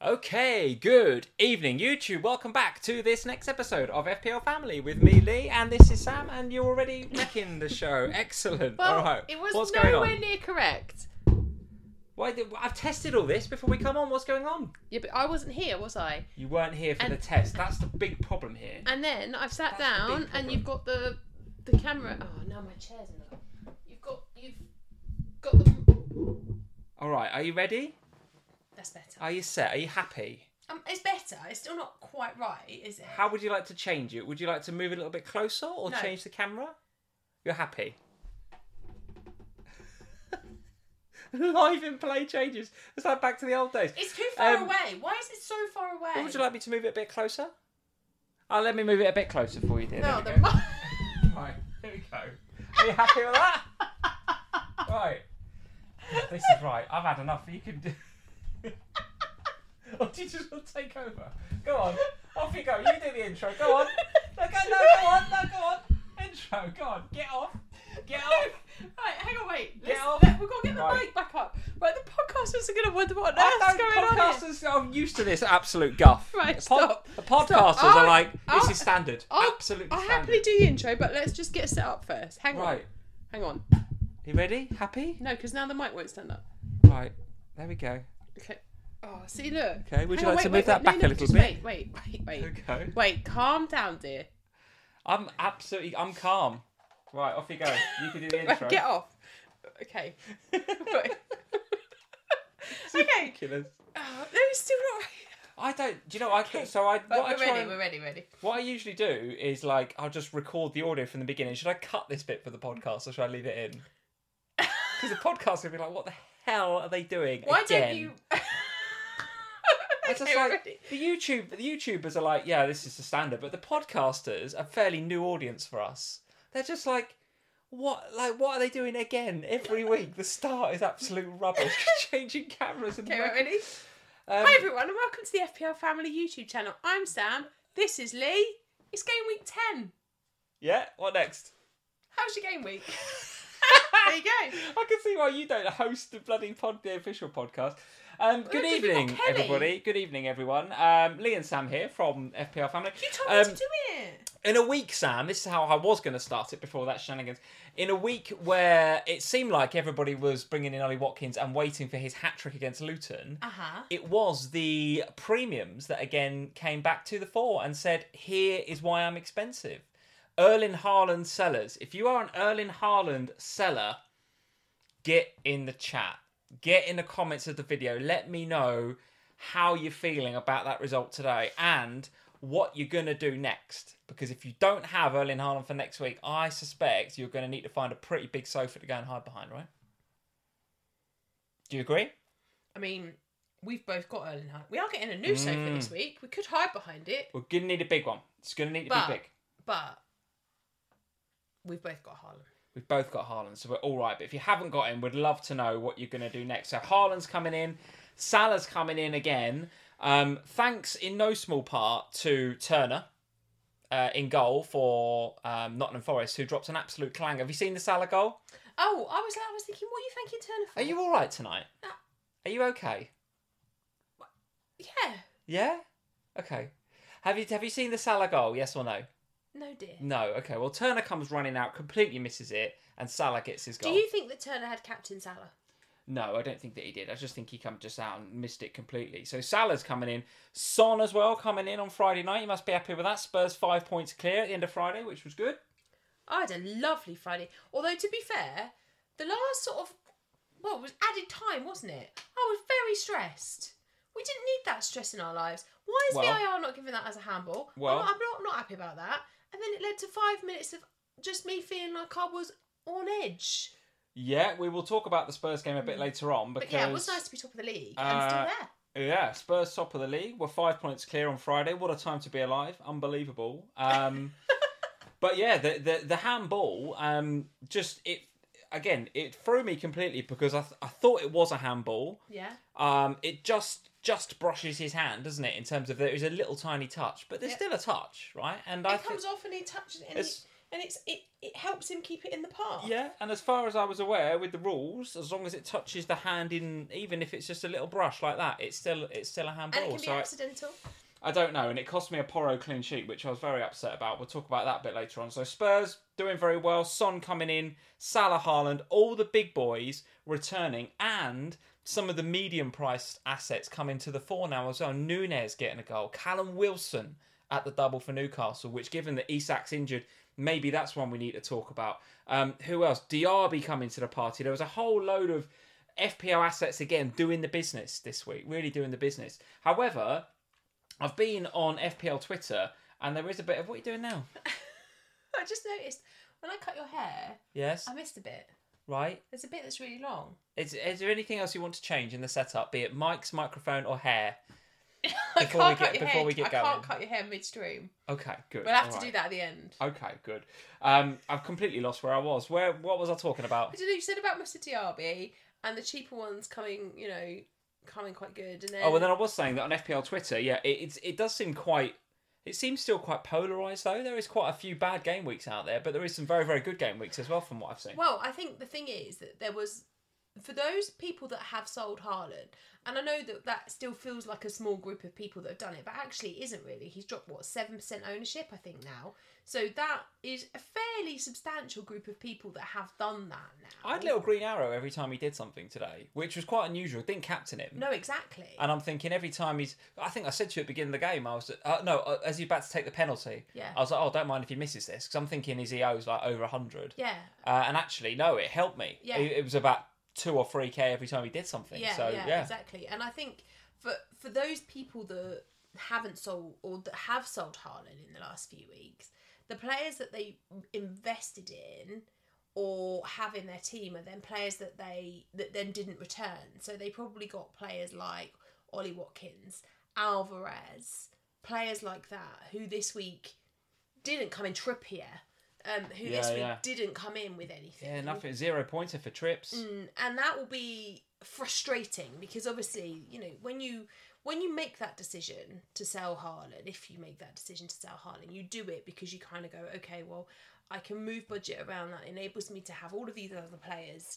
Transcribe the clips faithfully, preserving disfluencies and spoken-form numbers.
Okay, good evening, YouTube. Welcome back to this next episode of F P L Family with me, Lee, and this is Sam, and you're already wrecking the show. Excellent. Well, all right. it was What's going nowhere on? near correct. Why did, I've tested all this before we come on. What's going on? Yeah, but I wasn't here, was I? You weren't here for And- the test. That's the big problem here. And then I've sat That's the down, big and you've problem. got the the camera. Oh, now my chair's in the. You've got you've got the. All right. Are you ready? That's better. Are you set? Are you happy? Um, it's better. It's still not quite right, is it? How would you like to change it? Would you like to move a little bit closer or No. change the camera? You're happy? Live in play changes. It's like back to the old days. It's too far Um, away. Why is it so far away? Or would you like me to move it a bit closer? Oh, let me move it a bit closer for you, dear. No, There the. we go. mi- Right, here we go. Are you happy with that? Right. This is right. I've had enough. You can do... Or do you just want to take over? Go on. Off you go. You do the intro. Go on. No, go, no, go on. No, go on. Intro. Go on. Get off. Get off. Right, hang on, wait. Get Let's- off. let- We've got to get the Right. mic back up. Right, the podcasters are going to wonder what on I earth's don't, going on here. podcasters, I'm used to this absolute guff. Right, the pod- stop. The podcasters Stop. are I'll- like, this I'll- is standard. I'll, Absolutely I'll standard. happily do the intro, but let's just get set up first. Hang on. Right. Hang on. You ready? Happy? No, because now the mic won't stand up. Right. There we go. Okay. Oh, see, look. Okay, would you Hang on, like to wait, move wait, that wait. back No, a no, little just bit? Wait, wait, wait, wait. Okay. Wait, calm down, dear. I'm absolutely, I'm calm. Right, off you go. You can do the Right, intro. get off. Okay. Wait. It's Okay. ridiculous. Oh, no, it's still not right. I don't, do you know, I could, so I, Right, what I we're try ready, and- we're ready, ready. what I usually do is like, I'll just record the audio from the beginning. Should I cut this bit for the podcast or should I leave it in? Because the podcast will be like, what the hell are they doing Why again? don't you... It's just Okay, we're like, ready. the YouTube, the YouTubers are like, yeah, this is the standard, but the podcasters are a fairly new audience for us. They're just like, what, like, what are they doing again every week? The start is absolute rubbish. Changing cameras and Okay, right, ready? Um, Hi, everyone, and welcome to the F P L Family YouTube channel. I'm Sam. This is Lee. It's game week ten. yeah. What next? How's your game week? There you go. I can see why you don't host the bloody pod, the official podcast. Um, good because we've got evening, Kelly. everybody. Good evening, everyone. Um, Lee and Sam here from F P L Family. You told me Um, to do it. In a week, Sam, this is how I was going to start it before that shenanigans. In a week where it seemed like everybody was bringing in Ollie Watkins and waiting for his hat-trick against Luton, Uh-huh. it was the premiums that again came back to the fore and said, here is why I'm expensive. Erling Haaland sellers. If you are an Erling Haaland seller, get in the chat. Get in the comments of the video. Let me know how you're feeling about that result today and what you're going to do next. Because if you don't have Erling Haaland for next week, I suspect you're going to need to find a pretty big sofa to go and hide behind, right? Do you agree? I mean, we've both got Erling Haaland. We are getting a new sofa Mm. this week. We could hide behind it, We're going to need a big one. It's going to need to But- be big. but we've both got Haaland. We've both got Haaland, so we're all right. But if you haven't got him, we'd love to know what you're going to do next. So Haaland's coming in. Salah's coming in again. Um, thanks in no small part to Turner uh, in goal for um, Nottingham Forest, who drops an absolute clang. Have you seen the Salah goal? Oh, I was I was thinking, what are you thanking Turner for? Are you all right tonight? No. Are you okay? Yeah. Yeah? Okay. Have you have you seen the Salah goal, yes or no? No, dear. No. Okay, well, Turner comes running out, completely misses it, and Salah gets his Do goal. you think that Turner had captain Salah? No, I don't think that he did. I just think he come just out and missed it completely. So Salah's coming in. Son as well coming in on Friday night. You must be happy with that. Spurs five points clear at the end of Friday, which was good. I had a lovely Friday. Although, to be fair, the last sort of, well, it was added time, wasn't it? I was very stressed. We didn't need that stress in our lives. Why is Well- V I R not giving that as a handball? Well- I'm, not, I'm not, not happy about that. And then it led to five minutes of just me feeling like I was on edge. Yeah, we will talk about the Spurs game a bit later on because But yeah, it was nice to be top of the league and uh, still there. yeah, Spurs top of the league. We're five points clear on Friday. What a time to be alive! Unbelievable. Um, but yeah, the the the handball um, just it again it threw me completely because I th- I thought it was a handball. Yeah. Um, it just just brushes his hand, doesn't it? In terms of there is a little tiny touch, but there's Yeah. still a touch, right? And It I comes think off and he touches it and it's- and it's it, it helps him keep it in the path. Yeah, and as far as I was aware, with the rules, as long as it touches the hand in, even if it's just a little brush like that, it's still it's still a handball. And it can be so accidental. I, I don't know, and it cost me a Porro clean sheet, which I was very upset about. We'll talk about that a bit later on. So Spurs doing very well, Son coming in, Salah, Haaland, all the big boys returning, and some of the medium-priced assets coming to the fore now as well. Núñez getting a goal, Callum Wilson at the double for Newcastle, which, given that Isak's injured, maybe that's one we need to talk about. Um, who else? Diaby coming to the party. There was a whole load of F P L assets again doing the business this week, really doing the business. However, I've been on F P L Twitter, and there is a bit of, what are you doing now? I just noticed when I cut your hair, Yes. I missed a bit. Right. There's a bit that's really long. Is, is there anything else you want to change in the setup, be it mics, microphone, or hair? I Before can't we cut get- your before hair. we get I going. can't cut your hair midstream. Okay, good. We'll have All to right. do that at the end. Okay, good. Um, I've completely lost where I was. Where? What was I talking about? I don't know, you said about Mister Diaby and the cheaper ones coming, you know, coming quite good, and then Oh, and then I was saying that on F P L Twitter, yeah, it, it's it does seem quite. It seems still quite polarised, though. There is quite a few bad game weeks out there, but there is some very, very good game weeks as well, from what I've seen. Well, I think the thing is that there was, for those people that have sold Haaland, and I know that that still feels like a small group of people that have done it, but actually it isn't really. He's dropped, what, seven percent ownership, I think, now. So that is a fairly substantial group of people that have done that now. I had a little green arrow every time he did something today, which was quite unusual. Didn't captain him. No, exactly. And I'm thinking every time he's... I think I said to you at the beginning of the game, I was... Uh, no, uh, as he's about to take the penalty, Yeah. I was like, oh, don't mind if he misses this, because I'm thinking his E O's like over one hundred. Yeah. Uh, and actually, no, it helped me. Yeah. It, it was about two or three K every time he did something. Yeah, so, yeah, yeah, exactly. And I think for for those people that haven't sold or that have sold Haaland in the last few weeks, the players that they invested in or have in their team are then players that they that then didn't return. So they probably got players like Ollie Watkins, Alvarez, players like that who this week didn't come in. Trippier, um, who Yeah, this week yeah. didn't come in with anything. Yeah, nothing. Zero pointer for trips. Mm, and that will be frustrating because obviously, you know, when you when you make that decision to sell Haaland, if you make that decision to sell Haaland, you do it because you kind of go, okay, well, I can move budget around. That enables me to have all of these other players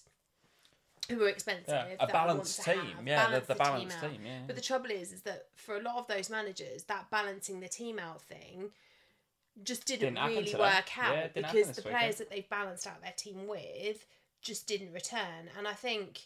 who are expensive. Yeah, a that I want balanced to team. have, Yeah, the, balance the balanced out. team. Yeah. But the trouble is, is that for a lot of those managers, that balancing the team out thing just didn't, Didn't happen really today. work out Yeah, it didn't happen because this the weekend. players that they've balanced out their team with just didn't return. And I think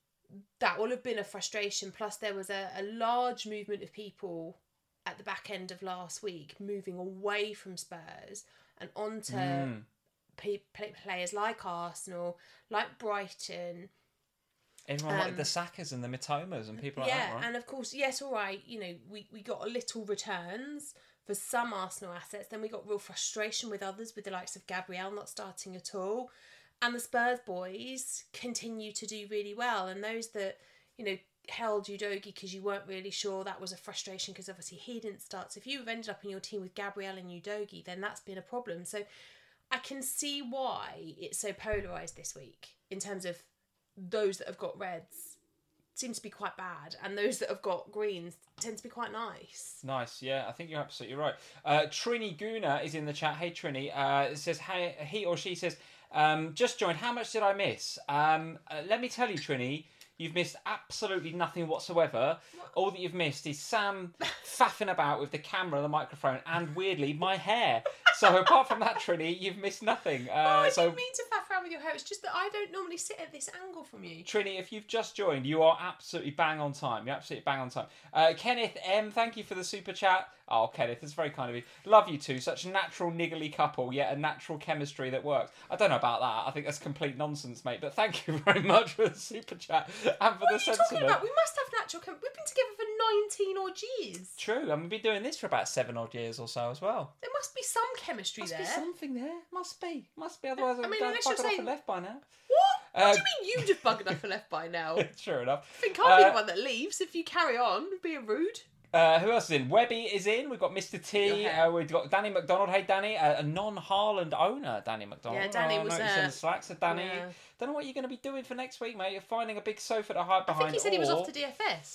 that will have been a frustration. Plus, there was a, a large movement of people at the back end of last week moving away from Spurs and onto Mm. pe- play- players like Arsenal, like Brighton. Everyone Um, wanted the Sakas and the Mitomas and people like yeah, that, right? and of course, yes, all right, you know, we, we got a little returns for some Arsenal assets. Then we got real frustration with others, with the likes of Gabriel not starting at all. And the Spurs boys continue to do really well. And those that, you know, held Udogi because you weren't really sure, that was a frustration because obviously he didn't start. So if you've ended up in your team with Gabriel and Udogi, then that's been a problem. So I can see why it's so polarised this week in terms of those that have got reds seem to be quite bad, and those that have got greens tend to be quite nice. Nice, yeah, I think you're absolutely right. Uh, Trini Guna is in the chat. Hey, Trini. Uh, it says, hey, he or she says, um, just joined. How much did I miss? Um, uh, let me tell you, Trini, you've missed absolutely nothing whatsoever. What? All that you've missed is Sam faffing about with the camera, the microphone, and weirdly, my hair. So apart from that, Trini, you've missed nothing. Uh, Oh, I so. didn't mean to faff around with your hair. It's just that I don't normally sit at this angle from you. Trini, if you've just joined, you are absolutely bang on time. You're absolutely bang on time. Uh, Kenneth M, thank you for the super chat. Oh, Kenneth, that's very kind of you. Love you two. Such a natural, niggly couple, yet a natural chemistry that works. I don't know about that. I think that's complete nonsense, mate. But thank you very much for the super chat and for What the are you sentiment. talking about? We must have natural chem- We've been together for nineteen odd years. True, and we've been doing this for about seven odd years or so as well. There must be some chemistry Must there. be something there. Must be. Must be. Otherwise, I I'd mean, have unless you're buggered off and saying- left by now. What? Uh, What do you mean you'd have buggered off and left by now? I Sure enough. think I'll be Uh, the one that leaves if you carry on being rude. Uh, who else is in? Webby is in. We've got Mister T. Your hair. Uh, we've got Danny McDonald. Hey, Danny. Uh, a non-Harland owner, Danny McDonald. Yeah, Danny oh, was, noticed in uh, the Slack. So, Danny, yeah. don't know what you're going to be doing for next week, mate. You're finding a big sofa to hide I behind. think he said he was or- off to D F S.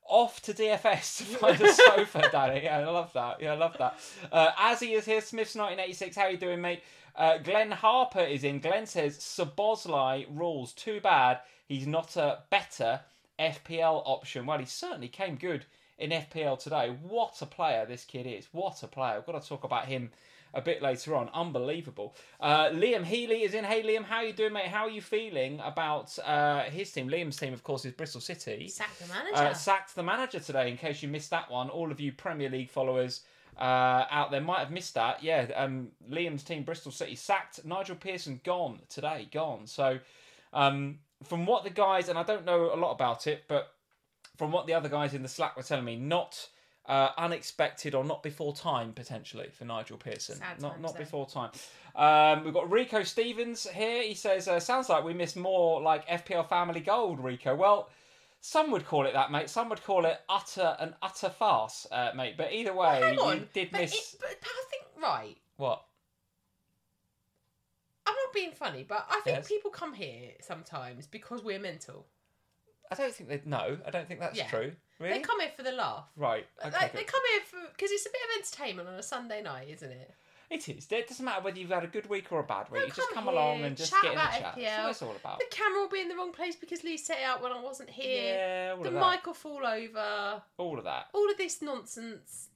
Off to D F S to find a sofa, Danny. Yeah, I love that. Yeah, I love that. Uh, Azzy is here. Smith's nineteen eighty-six. How you doing, mate? Uh, Glenn Harper is in. Glenn says, Szoboszlai rules. Too bad he's not a better F P L option. Well, he certainly came good in F P L today. What a player this kid is. What a player. I've got to talk about him a bit later on. Unbelievable. Uh, Liam Healy is in. Hey, Liam, how you doing, mate? How are you feeling about uh, his team? Liam's team, of course, is Bristol City. Sacked the manager. Uh, sacked the manager today, in case you missed that one. All of you Premier League followers uh, out there might have missed that. Yeah, um, Liam's team, Bristol City, sacked. Nigel Pearson gone today. Gone. So, um, from what the guys, and I don't know a lot about it, but from what the other guys in the Slack were telling me, not... Uh, unexpected or not before time, potentially, for Nigel Pearson. Sad not times, not though. before time. Um, we've got Rico Stevens here. He says, uh, sounds like we missed more like F P L Family Gold, Rico. Well, some would call it that, mate. Some would call it utter an utter farce, uh, mate. But either way, Hang on. you did but miss... It, but I think, right, What? I'm not being funny, but I think Yes. people come here sometimes because we're mental. I don't think they... No, I don't think that's Yeah. true. Really? They come here for the laugh. Right. Okay, Like, good. they come here for because it's a bit of entertainment on a Sunday night, isn't it? It is. It doesn't matter whether you've had a good week or a bad week. No, you just come come along here, and just chat get in the about chat. F P That's L. what it's all about. The camera will be in the wrong place because Lee set it up when I wasn't here. Yeah, all the of that. mic will fall over. All of that. All of this nonsense.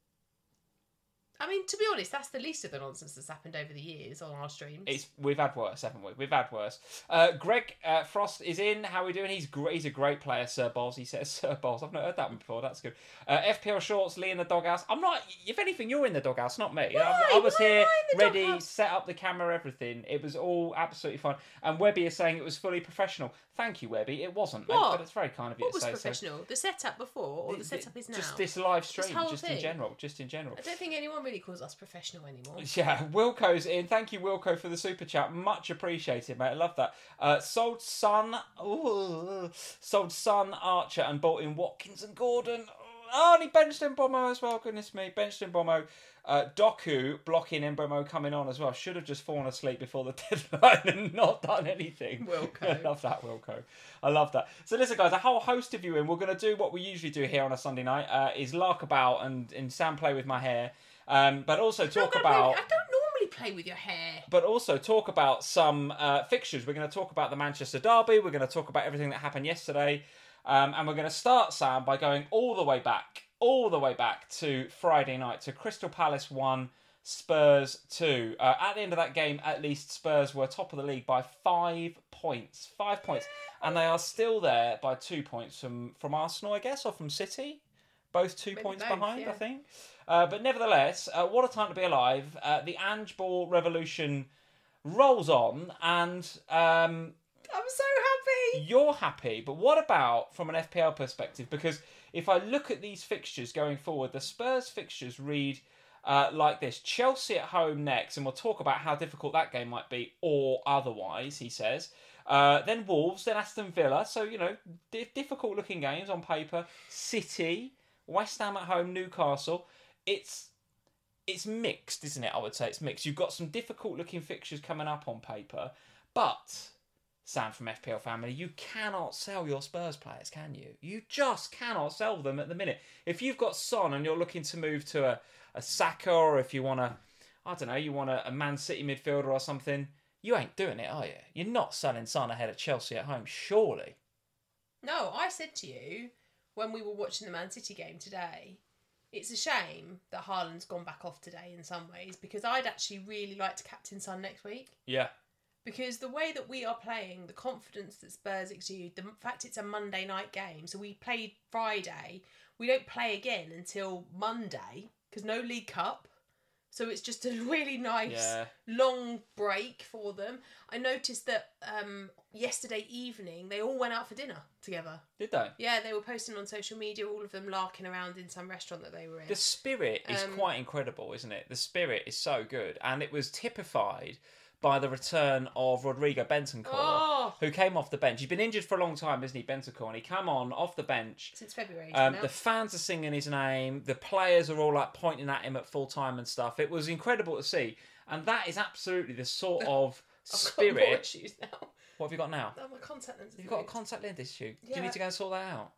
I mean, to be honest, that's the least of the nonsense that's happened over the years on our streams. It's we've had worse, haven't we? We've had worse. Uh, Greg uh, Frost is in. How are we doing? He's great. He's a great player, Sir Bols. He says Sir Bols. I've not heard that one before. That's good. Uh, F P L Shorts, Lee in the doghouse. I'm not. If anything, you're in the doghouse, not me. Why? I, I was Why am here, I in the ready, doghouse? set up the camera, everything. It was all absolutely fine. And Webby is saying it was fully professional. Thank you, Webby. It wasn't, mate, What? but it's very kind of you What to was say professional? The setup before or so. the setup is now? Just this live stream, whole just in thing? general, just in general. I don't think anyone really calls us professional anymore. Yeah, Wilco's in. Thank you, Wilco, for the super chat. Much appreciated, mate. I love that. Uh, sold Son, ooh, sold Son Archer and bought in Watkins and Gordon. Oh, and he benched Mbomo as well. Goodness me, benched Mbomo. Uh, Doku blocking Mbomo coming on as well. Should have just fallen asleep before the deadline and not done anything. Wilco. I love that, Wilco. I love that. So listen, guys, a whole host of you in. We're going to do what we usually do here on a Sunday night. Uh, is lark about and, and Sam play with my hair. Um, but also I'm not talk gonna play about... with- I don't normally play with your hair. But also talk about some uh, fixtures. We're going to talk about the Manchester Derby. We're going to talk about everything that happened yesterday. Um, and we're going to start, Sam, by going all the way back, all the way back to Friday night, to Crystal Palace one, Spurs two. Uh, at the end of that game, at least Spurs were top of the league by five points. Five points. And they are still there by two points from, from Arsenal, I guess, or from City. Both two Maybe points both, behind, yeah. I think. Uh, but nevertheless, uh, what a time to be alive. Uh, the Ange Ball revolution rolls on, and um, I'm so happy. you're happy. But what about from an F P L perspective? Because if I look at these fixtures going forward, the Spurs fixtures read uh, like this. Chelsea at home next, and we'll talk about how difficult that game might be, or otherwise, he says. Uh, then Wolves, then Aston Villa. So, you know, di- difficult-looking games on paper. City, West Ham at home, Newcastle. It's it's mixed, isn't it? I would say it's mixed. You've got some difficult-looking fixtures coming up on paper, but Sam from F P L Family, you cannot sell your Spurs players, can you? You just cannot sell them at the minute. If you've got Son and you're looking to move to a, a Saka, or if you want to, I don't know, you want a, a Man City midfielder or something, you ain't doing it, are you? You're not selling Son ahead of Chelsea at home, surely. No, I said to you when we were watching the Man City game today, it's a shame that Haaland's gone back off today in some ways, because I'd actually really like to captain Son next week. Yeah. Because the way that we are playing, the confidence that Spurs exude, the fact it's a Monday night game, so we played Friday, we don't play again until Monday, because no League Cup. So it's just a really nice Yeah. long break for them. I noticed that um, yesterday evening they all went out for dinner together. Did they? Yeah, they were posting on social media, all of them larking around in some restaurant that they were in. The spirit is Um, quite incredible, isn't it? The spirit is so good. And it was typified by the return of Rodrigo Bentancur, Oh! who came off the bench. He's been injured for a long time, isn't he, Bentancur? And he came on off the bench. Since February. Um, now. the fans are singing his name. The players are all like pointing at him at full time and stuff. It was incredible to see. And that is absolutely the sort of I've got spirit. more issues now. What have you got now? Oh, my contact lenses. You've got a moved. contact lens issue. Do Yeah. you need to go and sort that out?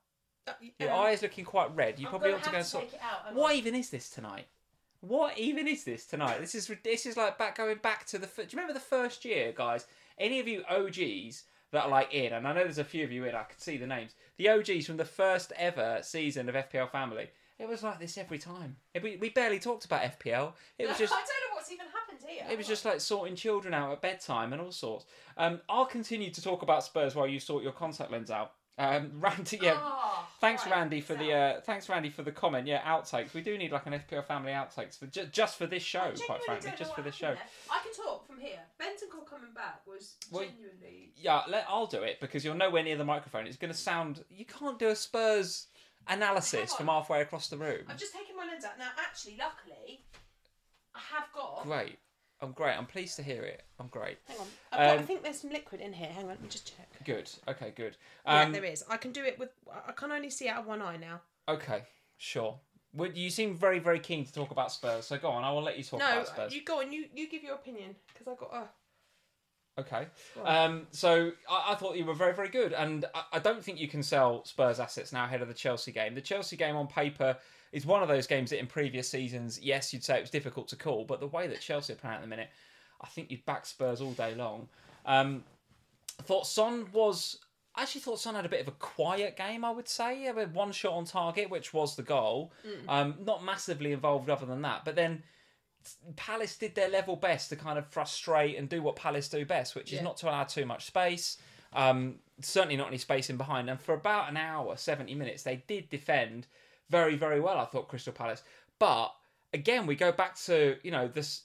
Uh, Your um, eye is looking quite red. You I'm probably gonna ought to have go to sort. take it out, am What I? even is this tonight? What even is this tonight? This is this is like back going back to the. Do you remember the first year, guys? Any of you O Gs that are like in, and I know there's a few of you in. I can see the names. The O Gs from the first ever season of F P L Family. It was like this every time. It, we we barely talked about F P L. It was just. I don't know what's even happened here. It was just like sorting children out at bedtime and all sorts. Um, I'll continue to talk about Spurs while you sort your contact lens out. Um, Randy, yeah. Oh, thanks, right, Randy, for the uh, thanks, Randy, for the comment. Yeah, outtakes. We do need like an F P L Family outtakes for ju- just for this show, I quite genuinely frankly, don't just know for what this show. happened there. I can talk from here. Bentancur coming back was Well, genuinely. Yeah, let, I'll do it because you're nowhere near the microphone. It's going to sound. You can't do a Spurs analysis Hang from on. halfway across the room. I've just taken my lens out. Now, actually, luckily, I have got. Great. I'm great. I'm pleased to hear it. I'm great. Hang on. I've got, I Um, think there's some liquid in here. Hang on, let me just check. Good. Okay. Good. Yeah, Um, there is. I can do it with. I can only see out of one eye now. Okay. Sure. Well, you seem very, very keen to talk about Spurs, so go on. I will let you talk No, about Spurs. you go on. You you give your opinion because I got a. Okay. Right. Um, so I, I thought you were very, very good. And I, I don't think you can sell Spurs assets now ahead of the Chelsea game. The Chelsea game on paper is one of those games that in previous seasons, yes, you'd say it was difficult to call. But the way that Chelsea are playing at the minute, I think you'd back Spurs all day long. Um, I thought Son was... I actually thought Son had a bit of a quiet game, I would say. He had one shot on target, which was the goal. Mm. Um, not massively involved other than that. But then... Palace did their level best to kind of frustrate and do what Palace do best, which is Yeah. not to allow too much space. Um, certainly not any space in behind. And for about an hour, seventy minutes, they did defend very, very well, I thought, Crystal Palace. But again, we go back to, you know, this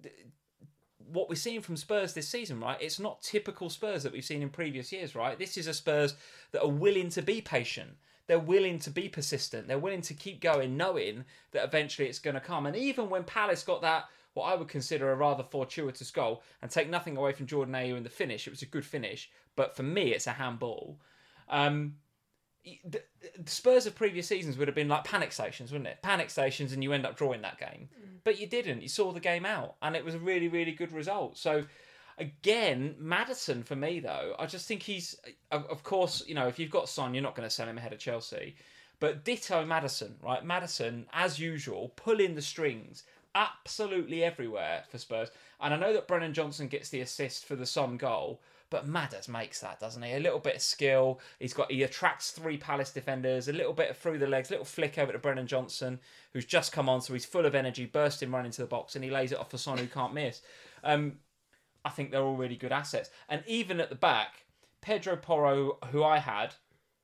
what we're seeing from Spurs this season, right? It's not typical Spurs that we've seen in previous years, right? This is a Spurs that are willing to be patient. They're willing to be persistent. They're willing to keep going, knowing that eventually it's going to come. And even when Palace got that, what I would consider a rather fortuitous goal, and take nothing away from Jordan Ayew in the finish, it was a good finish. But for me, it's a handball. Um, the, the Spurs of previous seasons would have been like panic stations, wouldn't it? Panic stations, and you end up drawing that game. Mm. But you didn't. You saw the game out, and it was a really, really good result. So... Again, Maddison for me though, I just think he's, of, of course, you know, if you've got Son, you're not going to sell him ahead of Chelsea. But ditto Maddison, right? Maddison, as usual, pulling the strings absolutely everywhere for Spurs. And I know that Brennan Johnson gets the assist for the Son goal, but Madders makes that, doesn't he? A little bit of skill. He's got, he attracts three Palace defenders, a little bit of through the legs, little flick over to Brennan Johnson, who's just come on, so he's full of energy, bursting right into the box, and he lays it off for Son, who can't miss. Um, I think they're all really good assets. And even at the back, Pedro Porro, who I had,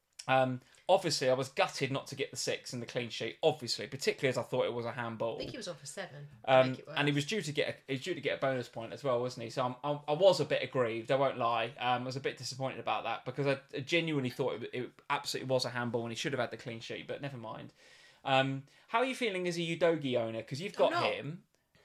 um, obviously I was gutted not to get the six and the clean sheet, obviously, particularly as I thought it was a handball. I think he was on for seven. Um, and he was due to get a, he was due to get a bonus point as well, wasn't he? So I'm, I, I was a bit aggrieved, I won't lie. Um, I was a bit disappointed about that because I, I genuinely thought it, it absolutely was a handball and he should have had the clean sheet, but never mind. Um, how are you feeling as a Udogie owner? Because you've got him.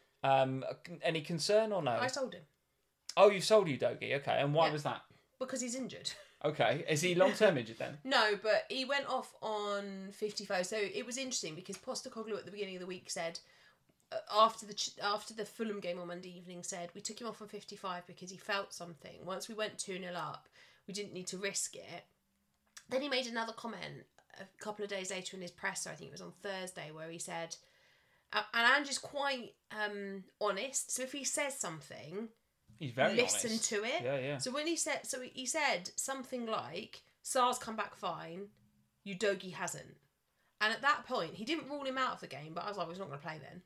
Um, any concern or no? I sold him. Oh, you've sold Udogie, okay. And why Yeah. was that? Because he's injured. Okay. Is he long-term injured then? No, but he went off on fifty-five. So it was interesting because Postecoglou at the beginning of the week said, uh, after the after the Fulham game on Monday evening, said, we took him off on fifty-five because he felt something. Once we went two nil up, we didn't need to risk it. Then he made another comment a couple of days later in his presser, I think it was on Thursday, where he said, uh, and Andrew's quite um, honest, so if he says something... He's very listen honest. to it. Yeah, yeah. So when he said, so he said something like, Sarr's come back fine, Udogie hasn't. And at that point, he didn't rule him out of the game, but I was like, well, he's not going to play then.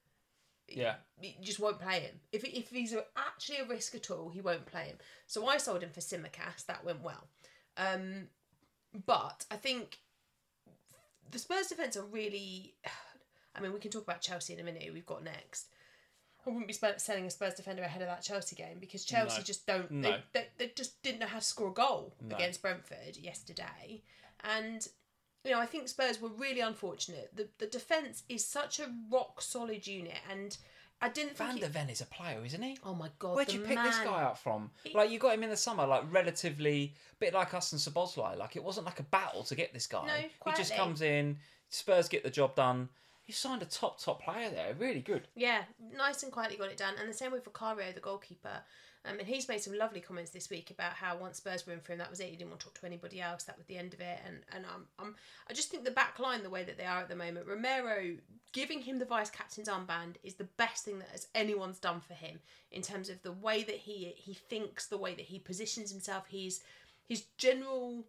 Yeah. You just won't play him. If if he's a, actually a risk at all, he won't play him. So I sold him for Simicast. That went well. Um, but I think the Spurs defence are really... I mean, we can talk about Chelsea in a minute, who we've got next. I wouldn't be sp- selling a Spurs defender ahead of that Chelsea game because Chelsea No. just don't. No. They, they, they just didn't know how to score a goal No. against Brentford yesterday. And, you know, I think Spurs were really unfortunate. The the defence is such a rock solid unit, and I didn't think. Van it- der Ven is a player, isn't he? Oh my God. Where'd the you pick man, this guy up from? He- Like, you got him in the summer, like, relatively, bit like us and Szoboszlai. Like, it wasn't like a battle to get this guy. No, He just quietly. comes in, Spurs get the job done. you signed a top, top player there. Really good. Yeah, nice and quietly got it done. And the same with Vicario, the goalkeeper. Um, and he's made some lovely comments this week about how once Spurs were in for him, that was it. He didn't want to talk to anybody else. That was the end of it. And and um, um, I just think the back line, the way that they are at the moment, Romero, giving him the vice-captain's armband is the best thing that has anyone's done for him in terms of the way that he he thinks, the way that he positions himself. He's, his general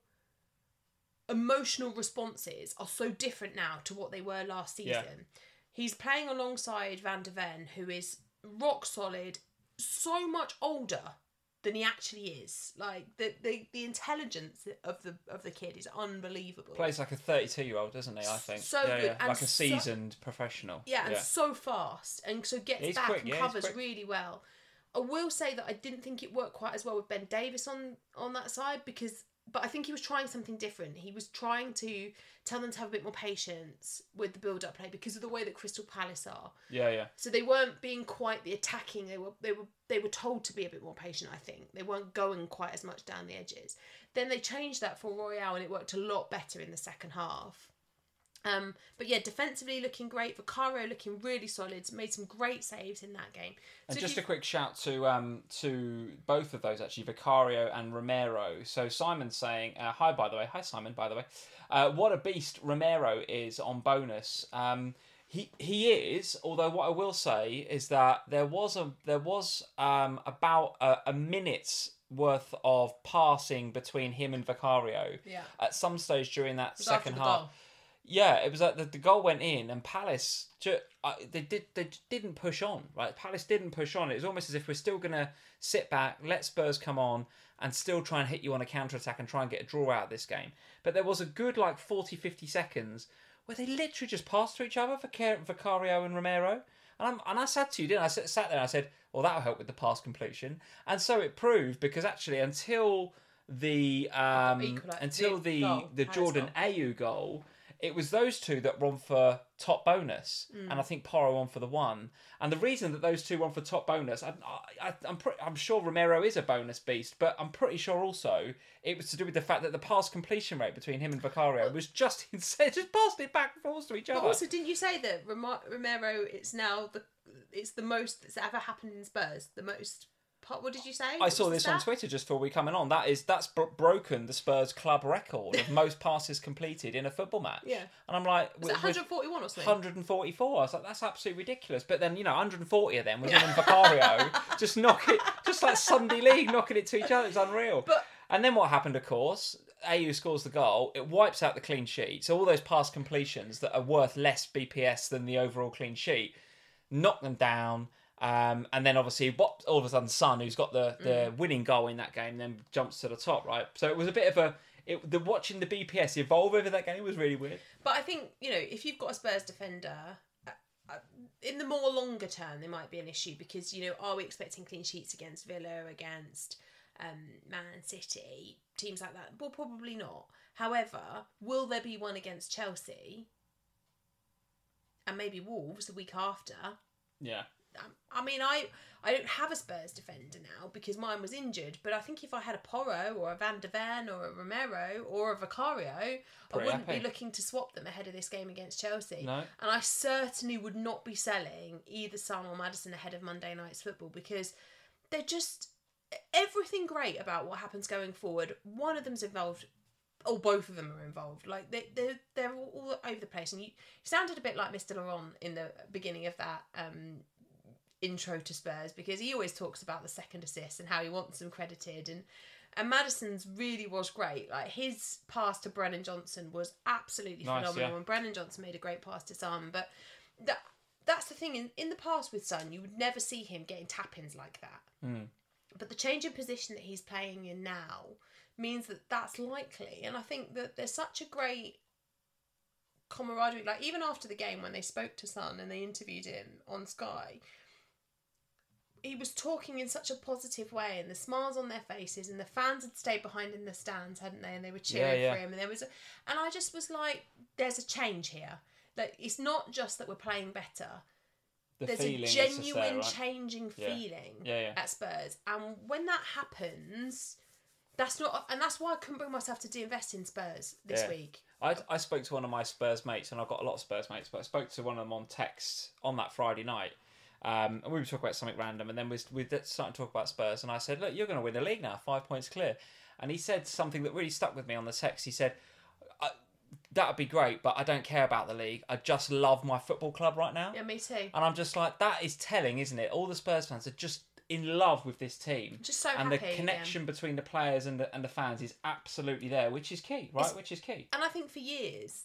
emotional responses are so different now to what they were last season. Yeah. He's playing alongside Van de Ven, who is rock solid, so much older than he actually is. Like the, the the intelligence of the of the kid is unbelievable. Plays like a thirty-two year old, doesn't he? I think so yeah, good, yeah. and like a seasoned so, professional. Yeah, and yeah. so fast, and so gets he's back quick, and yeah, covers really well. I will say that I didn't think it worked quite as well with Ben Davies on on that side because. But I think he was trying something different. He was trying to tell them to have a bit more patience with the build-up play because of the way that Crystal Palace are. Yeah, yeah. So they weren't being quite the attacking. They were, they were, they were told to be a bit more patient. I think they weren't going quite as much down the edges. Then they changed that for Royale, and it worked a lot better in the second half. Um, but yeah, defensively looking great. Vicario looking really solid. Made some great saves in that game. And so just you... a quick shout to um to both of those actually, Vicario and Romero. So Simon's saying, uh, hi by the way, hi Simon by the way, uh, what a beast Romero is on bonus. Um, he he is. Although what I will say is that there was a there was um about a, a minute's worth of passing between him and Vicario. Yeah. At some stage during that It was second after the half. goal. Yeah, it was like the, the goal went in and Palace ju- uh, they did they didn't push on. Right, Palace didn't push on. It was almost as if we're still gonna sit back, let Spurs come on, and still try and hit you on a counter attack and try and get a draw out of this game. But there was a good like forty, fifty seconds where they literally just passed to each other, Vicar- Vicario and Romero. And I'm, and I said to you, didn't I? I sat sat there and I said, well, that'll help with the pass completion. And so it proved because actually until the um, Equal, like, until the the goal, the Palace Jordan goal. Ayew goal. It was those two that won for top bonus, Mm. and I think Porro won for the one. And the reason that those two won for top bonus, I, I, I'm pretty, I'm sure Romero is a bonus beast, but I'm pretty sure also it was to do with the fact that the pass completion rate between him and Vicario Well, was just insane. Just passed it back and forth to each But other. also, didn't you say that Roma- Romero? It's now the it's the most that's ever happened in Spurs. The most. What did you say? I What saw was the this on stat? Twitter just before we coming on. That is that's bro- broken the Spurs club record of most passes completed in a football match. Yeah. And I'm like, Was it one hundred forty-one or something? one hundred forty-four. I was like, that's absolutely ridiculous. But then, you know, one hundred forty of them was him and Vicario just knock it, just like Sunday League, knocking it to each other. It's unreal. But and then what happened, of course, Ayew scores the goal. It wipes out the clean sheet. So all those pass completions that are worth less B P S than the overall clean sheet, knock them down. Um, and then obviously, what all of a sudden, Son, who's got the, the Mm. winning goal in that game, then jumps to the top, right? So it was a bit of a it, the watching the B P S evolve over that game was really weird. But I think, you know, if you've got a Spurs defender, uh, uh, in the more longer term, there might be an issue because, you know, are we expecting clean sheets against Villa, against um, Man City, teams like that? Well, probably not. However, will there be one against Chelsea and maybe Wolves the week after? Yeah. Um, I mean, I I don't have a Spurs defender now because mine was injured. But I think if I had a Porro or a Van de Ven or a Romero or a Vicario, I Pretty wouldn't happy. be looking to swap them ahead of this game against Chelsea. No. And I certainly would not be selling either Son or Maddison ahead of Monday night's football because they're just everything great about what happens going forward. One of them's involved. Or both of them are involved. Like they they they're all, all over the place. And you sounded a bit like Mister Laurent in the beginning of that um, intro to Spurs because he always talks about the second assist and how he wants them credited. And and Maddison's really was great. Like his pass to Brennan Johnson was absolutely Nice, phenomenal. yeah. And Brennan Johnson made a great pass to Son. But that that's the thing in in the past with Son, you would never see him getting tap-ins like that. Mm. But the change in position that he's playing in now means that that's likely. And I think that there's such a great camaraderie. Like, even after the game, when they spoke to Son and they interviewed him on Sky, he was talking in such a positive way, and the smiles on their faces, and the fans had stayed behind in the stands, hadn't they? And they were cheering Yeah, yeah. for him. And there was, a, and I just was like, "There's a change here. Like, it's not just that we're playing better. The There's feeling a is just genuine there, right? changing Yeah. feeling Yeah, yeah. at Spurs, and when that happens, that's not, and that's why I couldn't bring myself to de-invest in Spurs this Yeah. week. I, I spoke to one of my Spurs mates, and I've got a lot of Spurs mates, but I spoke to one of them on text on that Friday night. Um, and we were talking about something random, and then we we started to talk about Spurs, and I said, look, you're going to win the league now, five points clear. And he said something that really stuck with me on the text. He said, that would be great, but I don't care about the league. I just love my football club right now. Yeah, me too. And I'm just like, that is telling, isn't it? All the Spurs fans are just in love with this team. Just so and happy. And the connection again. between the players and the, and the fans is absolutely there, which is key, right? It's, which is key. And I think for years,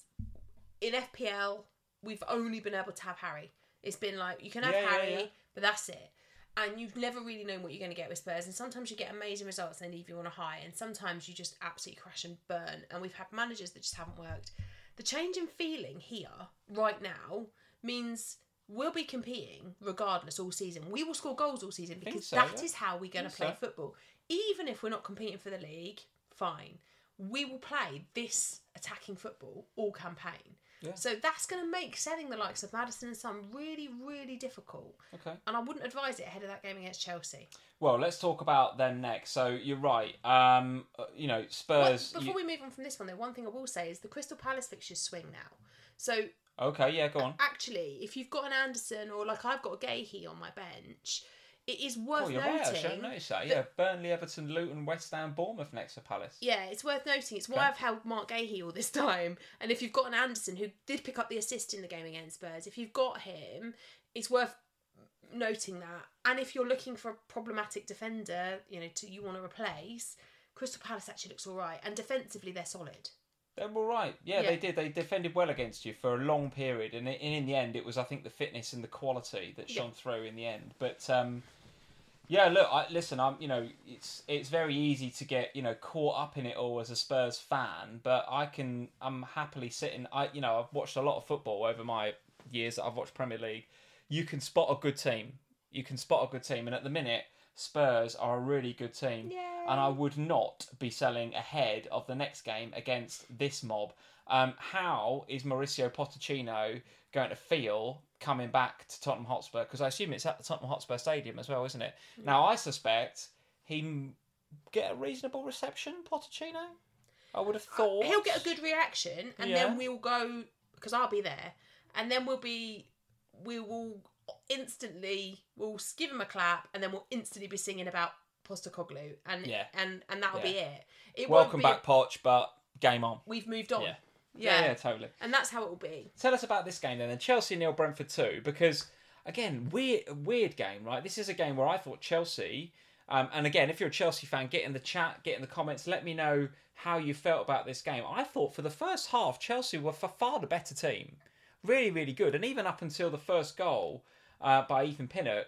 in F P L, we've only been able to have Harry. It's been like, you can have yeah, Harry, yeah, yeah. but that's it. And you've never really known what you're going to get with Spurs. And sometimes you get amazing results and they leave you on a high. And sometimes you just absolutely crash and burn. And we've had managers that just haven't worked. The change in feeling here, right now, means we'll be competing regardless all season. We will score goals all season because so, that yeah. is how we're going to play so. football. Even if we're not competing for the league, fine. We will play this attacking football all campaign. Yeah. So that's going to make selling the likes of Maddison and Son really, really difficult. Okay. And I wouldn't advise it ahead of that game against Chelsea. Well, let's talk about them next. So you're right. Um, you know, Spurs... Well, before you... we move on from this one, though, one thing I will say is the Crystal Palace fixtures swing now. So... Okay, yeah, go on. Actually, if you've got an Anderson or like I've got a Gahey on my bench... It is worth oh, you're noting. Right, I should notice that. that. Yeah, Burnley, Everton, Luton, West Ham, Bournemouth next to Palace. Yeah, it's worth noting. It's why okay. I've held Mark Gahey all this time. And if you've got an Anderson who did pick up the assist in the game against Spurs, if you've got him, it's worth noting that. And if you're looking for a problematic defender, you know, to you want to replace, Crystal Palace actually looks all right. And defensively, they're solid. They're all right. Yeah, yeah, they did. They defended well against you for a long period. And in the end, it was, I think, the fitness and the quality that shone yeah. through in the end. But... um Yeah, look, I, listen, I'm, you know, it's it's very easy to get, you know, caught up in it all as a Spurs fan, but I can, I'm happily sitting, I, you know, I've watched a lot of football over my years that I've watched Premier League. You can spot a good team. You can spot a good team, and at the minute, Spurs are a really good team. Yay. And I would not be selling ahead of the next game against this mob. Um, how is Mauricio Pochettino going to feel coming back to Tottenham Hotspur? Because I assume it's at the Tottenham Hotspur Stadium as well, isn't it? Mm. Now, I suspect he get a reasonable reception, Pochettino. I would have thought. He'll get a good reaction, and yeah. then we'll go, because I'll be there, and then we'll be, we will instantly, we'll give him a clap, and then we'll instantly be singing about Postecoglou, and yeah. and, and that'll yeah. be it. it Welcome won't be back, a... Poch, but game on. We've moved on. Yeah. Yeah. yeah, yeah, totally. And that's how it will be. Tell us about this game then. And Chelsea nil Brentford two, because again, weird, weird game, right? This is a game where I thought Chelsea, um, and again, if you're a Chelsea fan, get in the chat, get in the comments, let me know how you felt about this game. I thought for the first half, Chelsea were for far the better team, really, really good, and even up until the first goal uh, by Ethan Pinnock,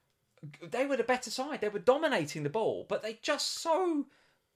they were the better side. They were dominating the ball, but they just so.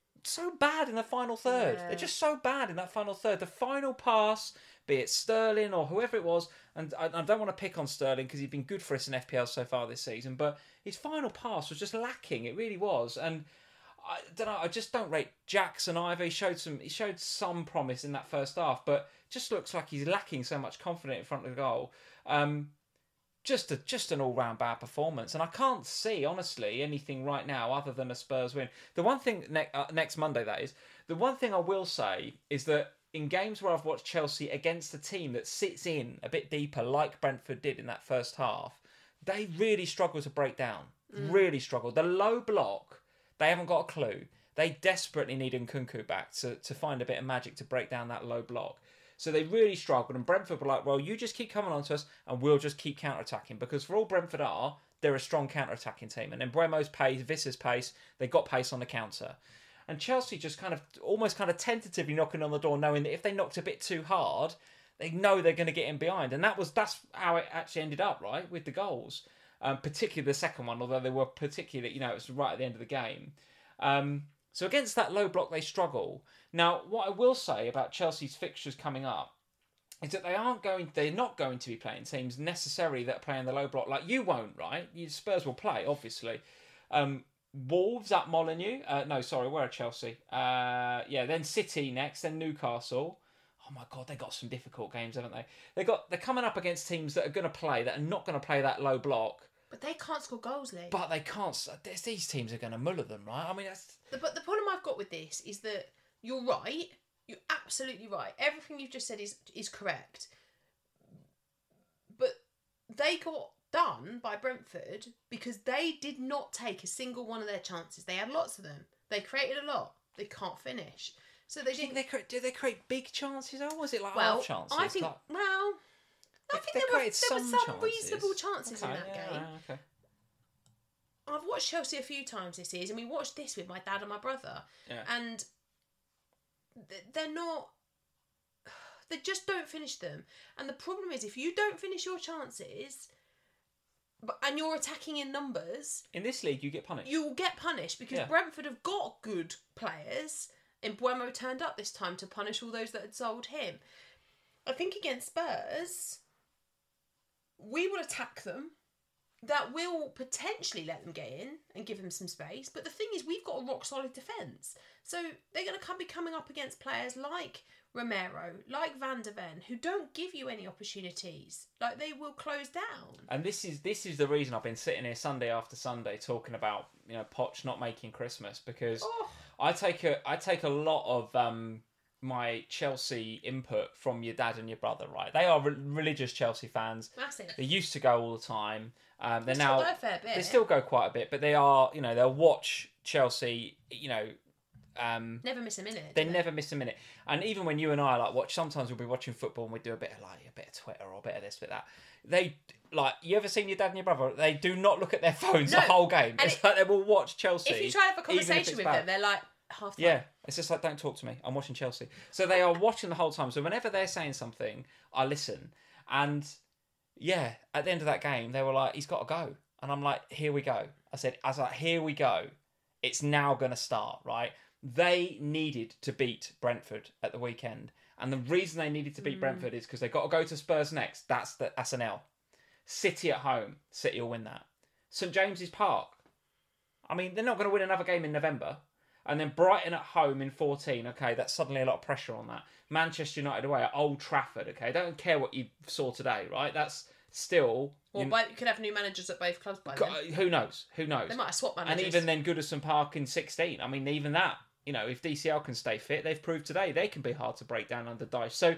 so bad in the final third. Yeah. They're just so bad in that final third. The final pass, be it Sterling or whoever it was, and I, I don't want to pick on Sterling because he's been good for us in F P L so far this season, but his final pass was just lacking. It really was. And I don't know, I just don't rate Jackson either. He showed some he showed some promise in that first half, but just looks like he's lacking so much confidence in front of the goal. Um Just a, just an all-round bad performance. And I can't see, honestly, anything right now other than a Spurs win. The one thing, ne- uh, next Monday that is, the one thing I will say is that in games where I've watched Chelsea against a team that sits in a bit deeper, like Brentford did in that first half, they really struggle to break down. Mm. Really struggle. The low block, they haven't got a clue. They desperately need Nkunku back to, to find a bit of magic to break down that low block. So they really struggled, and Brentford were like, well, you just keep coming on to us, and we'll just keep counter-attacking. Because for all Brentford are, they're a strong counter-attacking team. And then Bremo's pace, Visser's pace, they got pace on the counter. And Chelsea just kind of, almost kind of tentatively knocking on the door, knowing that if they knocked a bit too hard, they know they're going to get in behind. And that was that's how it actually ended up, right, with the goals. Um, particularly the second one, although they were particularly, you know, it was right at the end of the game. Um, so against that low block, they struggle. Now, what I will say about Chelsea's fixtures coming up is that they aren't going, they're not going to be playing teams necessarily that are playing the low block. Like you won't, right? You Spurs will play, obviously. Um, Wolves at Molineux. Uh, no, sorry, where are Chelsea? Uh, yeah, then City next, then Newcastle. Oh my God, they got some difficult games, haven't they? They got they're coming up against teams that are going to play that are not going to play that low block. But they can't score goals, Lee. But they can't. These teams are going to muller them, right? I mean, that's the, but the problem I've got with this is that you're right. you're absolutely right. Everything you've just said is is correct. But they got done by Brentford because they did not take a single one of their chances. They had lots of them. They created a lot. They can't finish. So they Do you think didn't. they cre- did they create big chances, or was it like Well, half chances? I think. Like, Well, I They- think they there were created there were some some chances. reasonable chances okay, in that yeah, game. right, okay. I've watched Chelsea a few times this season. We watched this with my dad and my brother, Yeah. and th- they're not. They just don't finish them. And the problem is, if you don't finish your chances, but and you're attacking in numbers, In this league, you get punished. you will get punished because Yeah. Brentford have got good players. And Buemo turned up this time to punish all those that had sold him. I think against Spurs, we will attack them. That will potentially let them get in and give them some space. But the thing is, we've got a rock solid defence. So they're going to come, be coming up against players like Romero, like Van der Ven, who don't give you any opportunities. Like, they will close down. And this is this is the reason I've been sitting here Sunday after Sunday talking about, you know, Poch not making Christmas, because Oh, I take a I take a lot of um, my Chelsea input from your dad and your brother. Right, they are re- religious Chelsea fans. massive. They used to go all the time. Um, they're They now still go a fair bit. they still go quite a bit, but they are, you know, they'll watch Chelsea. You know, um, Never miss a minute. they do never miss a minute. And even when you and I like watch, sometimes we'll be watching football and we do a bit of like a bit of Twitter or a bit of this, bit of that. They like, you ever seen your dad and your brother? They do not look at their phones No, the whole game. and It's it- like they will watch Chelsea. If you try to have a even if conversation it's with bad. them, they're like, half time. Yeah, it's just like, don't talk to me. I'm watching Chelsea. So they are watching the whole time. So whenever they're saying something, I listen. And yeah, at the end of that game, they were like, he's got to go. And I'm like, here we go. I said, I was like, here we go. It's now going to start, right? They needed to beat Brentford at the weekend. And the reason they needed to beat Mm. Brentford is because they've got to go to Spurs next. That's the that's an L. City at home. City will win that. St James's Park. I mean, they're not going to win another game in November. And then Brighton at home in fourteen. Okay, that's suddenly a lot of pressure on that. Manchester United away at Old Trafford. Okay, I don't care what you saw today, right? That's still... Well, you, by, you could have new managers at both clubs by God, then. who knows? Who knows? They might have swapped And managers. even then, Goodison Park in sixteen. I mean, even that, you know, if D C L can stay fit, they've proved today they can be hard to break down under Dyche. So,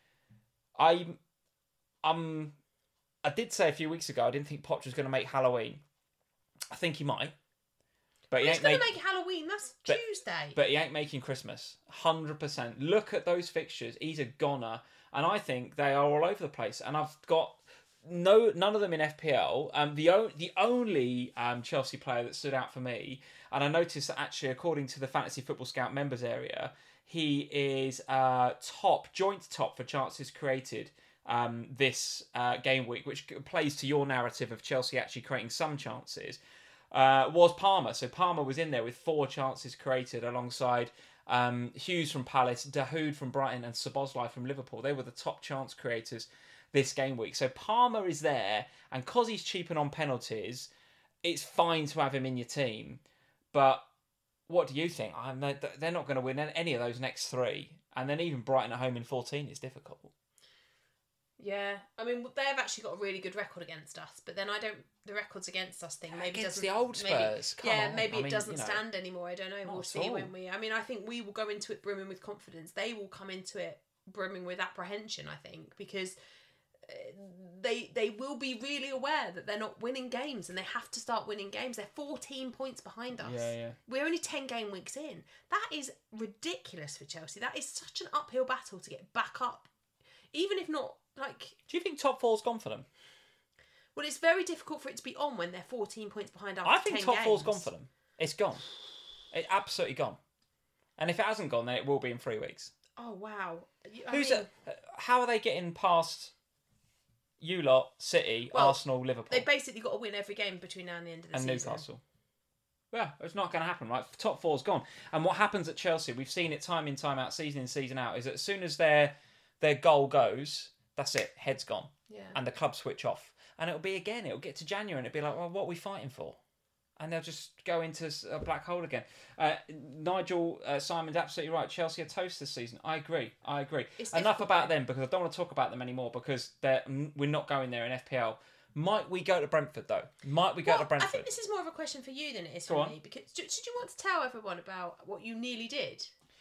I, um, I did say a few weeks ago I didn't think Poch was going to make Halloween. I think he might, but he He's ain't going to make, make Halloween. That's But- Tuesday. But he ain't making Christmas. Hundred percent. Look at those fixtures. He's a goner, and I think they are all over the place. And I've got. No, none of them in F P L. Um, the o- the only um, Chelsea player that stood out for me, and I noticed that actually, according to the Fantasy Football Scout members area, he is uh, top, joint top for chances created um, this uh, game week, which plays to your narrative of Chelsea actually creating some chances. Uh, was Palmer. So Palmer was in there with four chances created alongside um, Hughes from Palace, Dahoud from Brighton, and Szoboszlai from Liverpool. They were the top chance creators this game week. So Palmer is there, and because he's cheap and on penalties, it's fine to have him in your team. But what do you think? I'm, they're not going to win any of those next three. And then even Brighton at home in fourteen is difficult. Yeah, I mean, they've actually got a really good record against us, but then I don't. The records against us thing maybe Against doesn't. the old Spurs, maybe, come yeah, on. maybe I it mean, doesn't you know, stand anymore. I don't know. not We'll at see all. when we. I mean, I think we will go into it brimming with confidence. They will come into it brimming with apprehension. I think because uh, they they will be really aware that they're not winning games and they have to start winning games. They're fourteen points behind us. Yeah, yeah. We're only ten game weeks in. That is ridiculous for Chelsea. That is such an uphill battle to get back up, even if not like. Do you think top four's gone for them? Well, it's very difficult for it to be on when they're fourteen points behind after I think ten top games. four's gone for them. It's gone. It's absolutely gone. And if it hasn't gone, then it will be in three weeks. Oh wow! You- I Who's mean, it? How are they getting past you lot, City, Well, Arsenal, Liverpool, They've basically got to win every game between now and the end of the and season. Newcastle? Yeah, it's not going to happen, right? Top four's gone. And what happens at Chelsea, we've seen it time in, time out, season in, season out, is that as soon as their their goal goes, that's it, head's gone. Yeah. And the club switch off. And it'll be again, it'll get to January and it'll be like, well, what are we fighting for? And they'll just go into a black hole again. Uh, Nigel uh, Simon's absolutely right. Chelsea are toast this season. I agree. I agree. It's Enough difficult, about though. them because I don't want to talk about them anymore because they're, we're not going there in F P L. Might we go to Brentford though? Might we go Well, to Brentford? I think this is more of a question for you than it is Go for on. me. Because did, did you want to tell everyone about what you nearly did?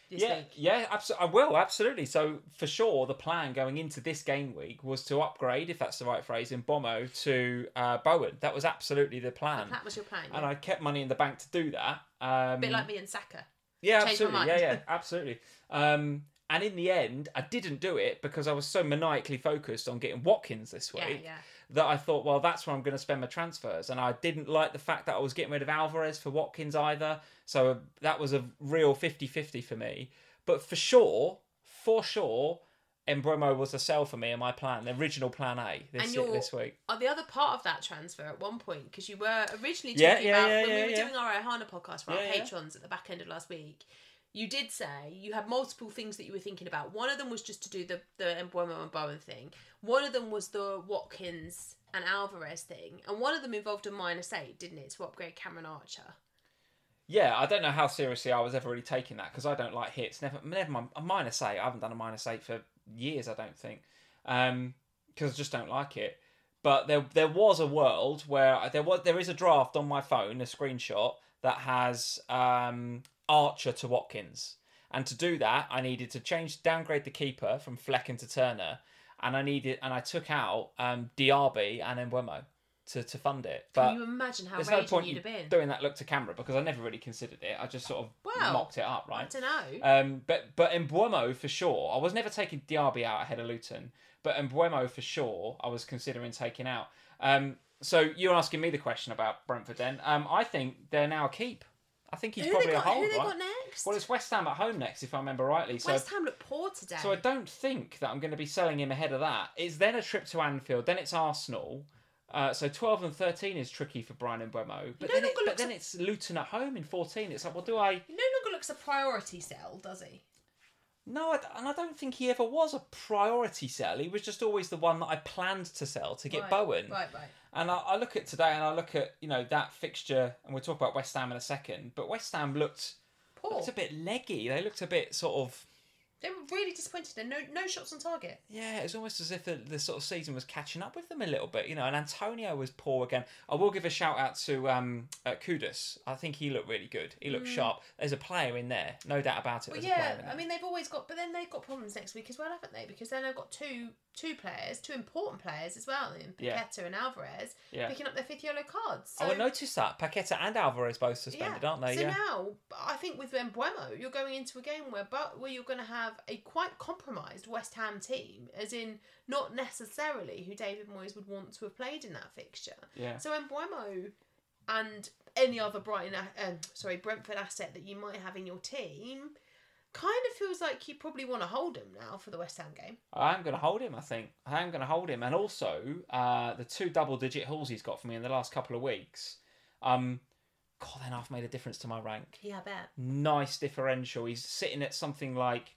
this yeah, week. Yeah, absolutely. I will, absolutely. So, for sure, the plan going into this game week was to upgrade, if that's the right phrase, in Bomo to uh, Bowen. That was absolutely the plan. That was your plan, yeah. And I kept money in the bank to do that. Um, A bit like me and Saka. Yeah, Changed my absolutely. mind. Yeah, yeah, absolutely. Um, and in the end, I didn't do it because I was so maniacally focused on getting Watkins this week Yeah, yeah. that I thought, well, that's where I'm going to spend my transfers. And I didn't like the fact that I was getting rid of Alvarez for Watkins either. So that was a real fifty-fifty for me. But for sure, for sure, Mbeumo was a sell for me in my plan, the original plan A this, And this week. Are the other part of that transfer at one point, because you were originally talking Yeah, yeah, about yeah, when yeah, we were yeah. doing our Ohana podcast for our Yeah, yeah. patrons at the back end of last week. You did say you had multiple things that you were thinking about. One of them was just to do the the Mbeumo and Bowen thing. One of them was the Watkins and Alvarez thing, and one of them involved a minus eight, didn't it, to upgrade Cameron Archer? Yeah, I don't know how seriously I was ever really taking that because I don't like hits. Never, never mind. A minus eight. I haven't done a minus eight for years. I don't think, um, because I just don't like it. But there, there was a world where there was, there is a draft on my phone, a screenshot that has um, Archer to Watkins, and to do that, I needed to change, downgrade the keeper from Flecken to Turner, and I needed, and I took out um, Diaby and Mbeumo to, to fund it. But Can you imagine how there's no raging point you'd you have been? doing that look to camera because I never really considered it. I just sort of Wow. mocked it up, I right? don't know. Um, but but Mbeumo for sure. I was never taking Diaby out ahead of Luton, but Mbeumo for sure I was considering taking out. Um, so you're asking me the question about Brentford then. Um, I think they're now a keep. I think he's Who probably they got, a hold, who they right? got next? Well, it's West Ham at home next, if I remember rightly. So West Ham look poor today. so I don't think that I'm going to be selling him ahead of that. It's then a trip to Anfield, then it's Arsenal. Uh, so twelve and thirteen is tricky for Brian Mbeumo. But, no then, longer it, but looks then a- it's Luton at home in fourteen. It's like, well, do I... He no longer looks a priority sell, does he? No, I, and I don't think he ever was a priority sell. He was just always the one that I planned to sell to get Right, Bowen. Right, right. And I, I look at today and I look at, you know, that fixture, and we'll talk about West Ham in a second, but West Ham looked, Poor. looked a bit leggy. They looked a bit sort of... They were really disappointed. And no, no shots on target. Yeah, it was almost as if the, the sort of season was catching up with them a little bit, you know. And Antonio was poor again. I will give a shout out to um, uh, Kudus. I think he looked really good. He looked sharp. There's a player in there, no doubt about it. Well, There's a player yeah, in there. I mean, they've always got, but then they've got problems next week as well, haven't they? Because then they've got two two players, two important players as well, in Yeah. Paqueta and Alvarez, Yeah. picking up their fifth yellow cards. So, Oh, I noticed that. Paqueta and Alvarez both suspended, aren't they? So yeah. now, I think with Mbeumo, you're going into a game where, but where you're going to have a quite compromised West Ham team, as in not necessarily who David Moyes would want to have played in that fixture. Yeah. So Mbeumo and any other Brighton, um, sorry, Brentford asset that you might have in your team, kind of feels like you probably want to hold him now for the West Ham game. I am going to hold him, I think. I am going to hold him. And also, uh, the two double-digit hauls he's got for me in the last couple of weeks, um, God, then I've made a difference to my rank. Yeah, I bet. Nice differential. He's sitting at something like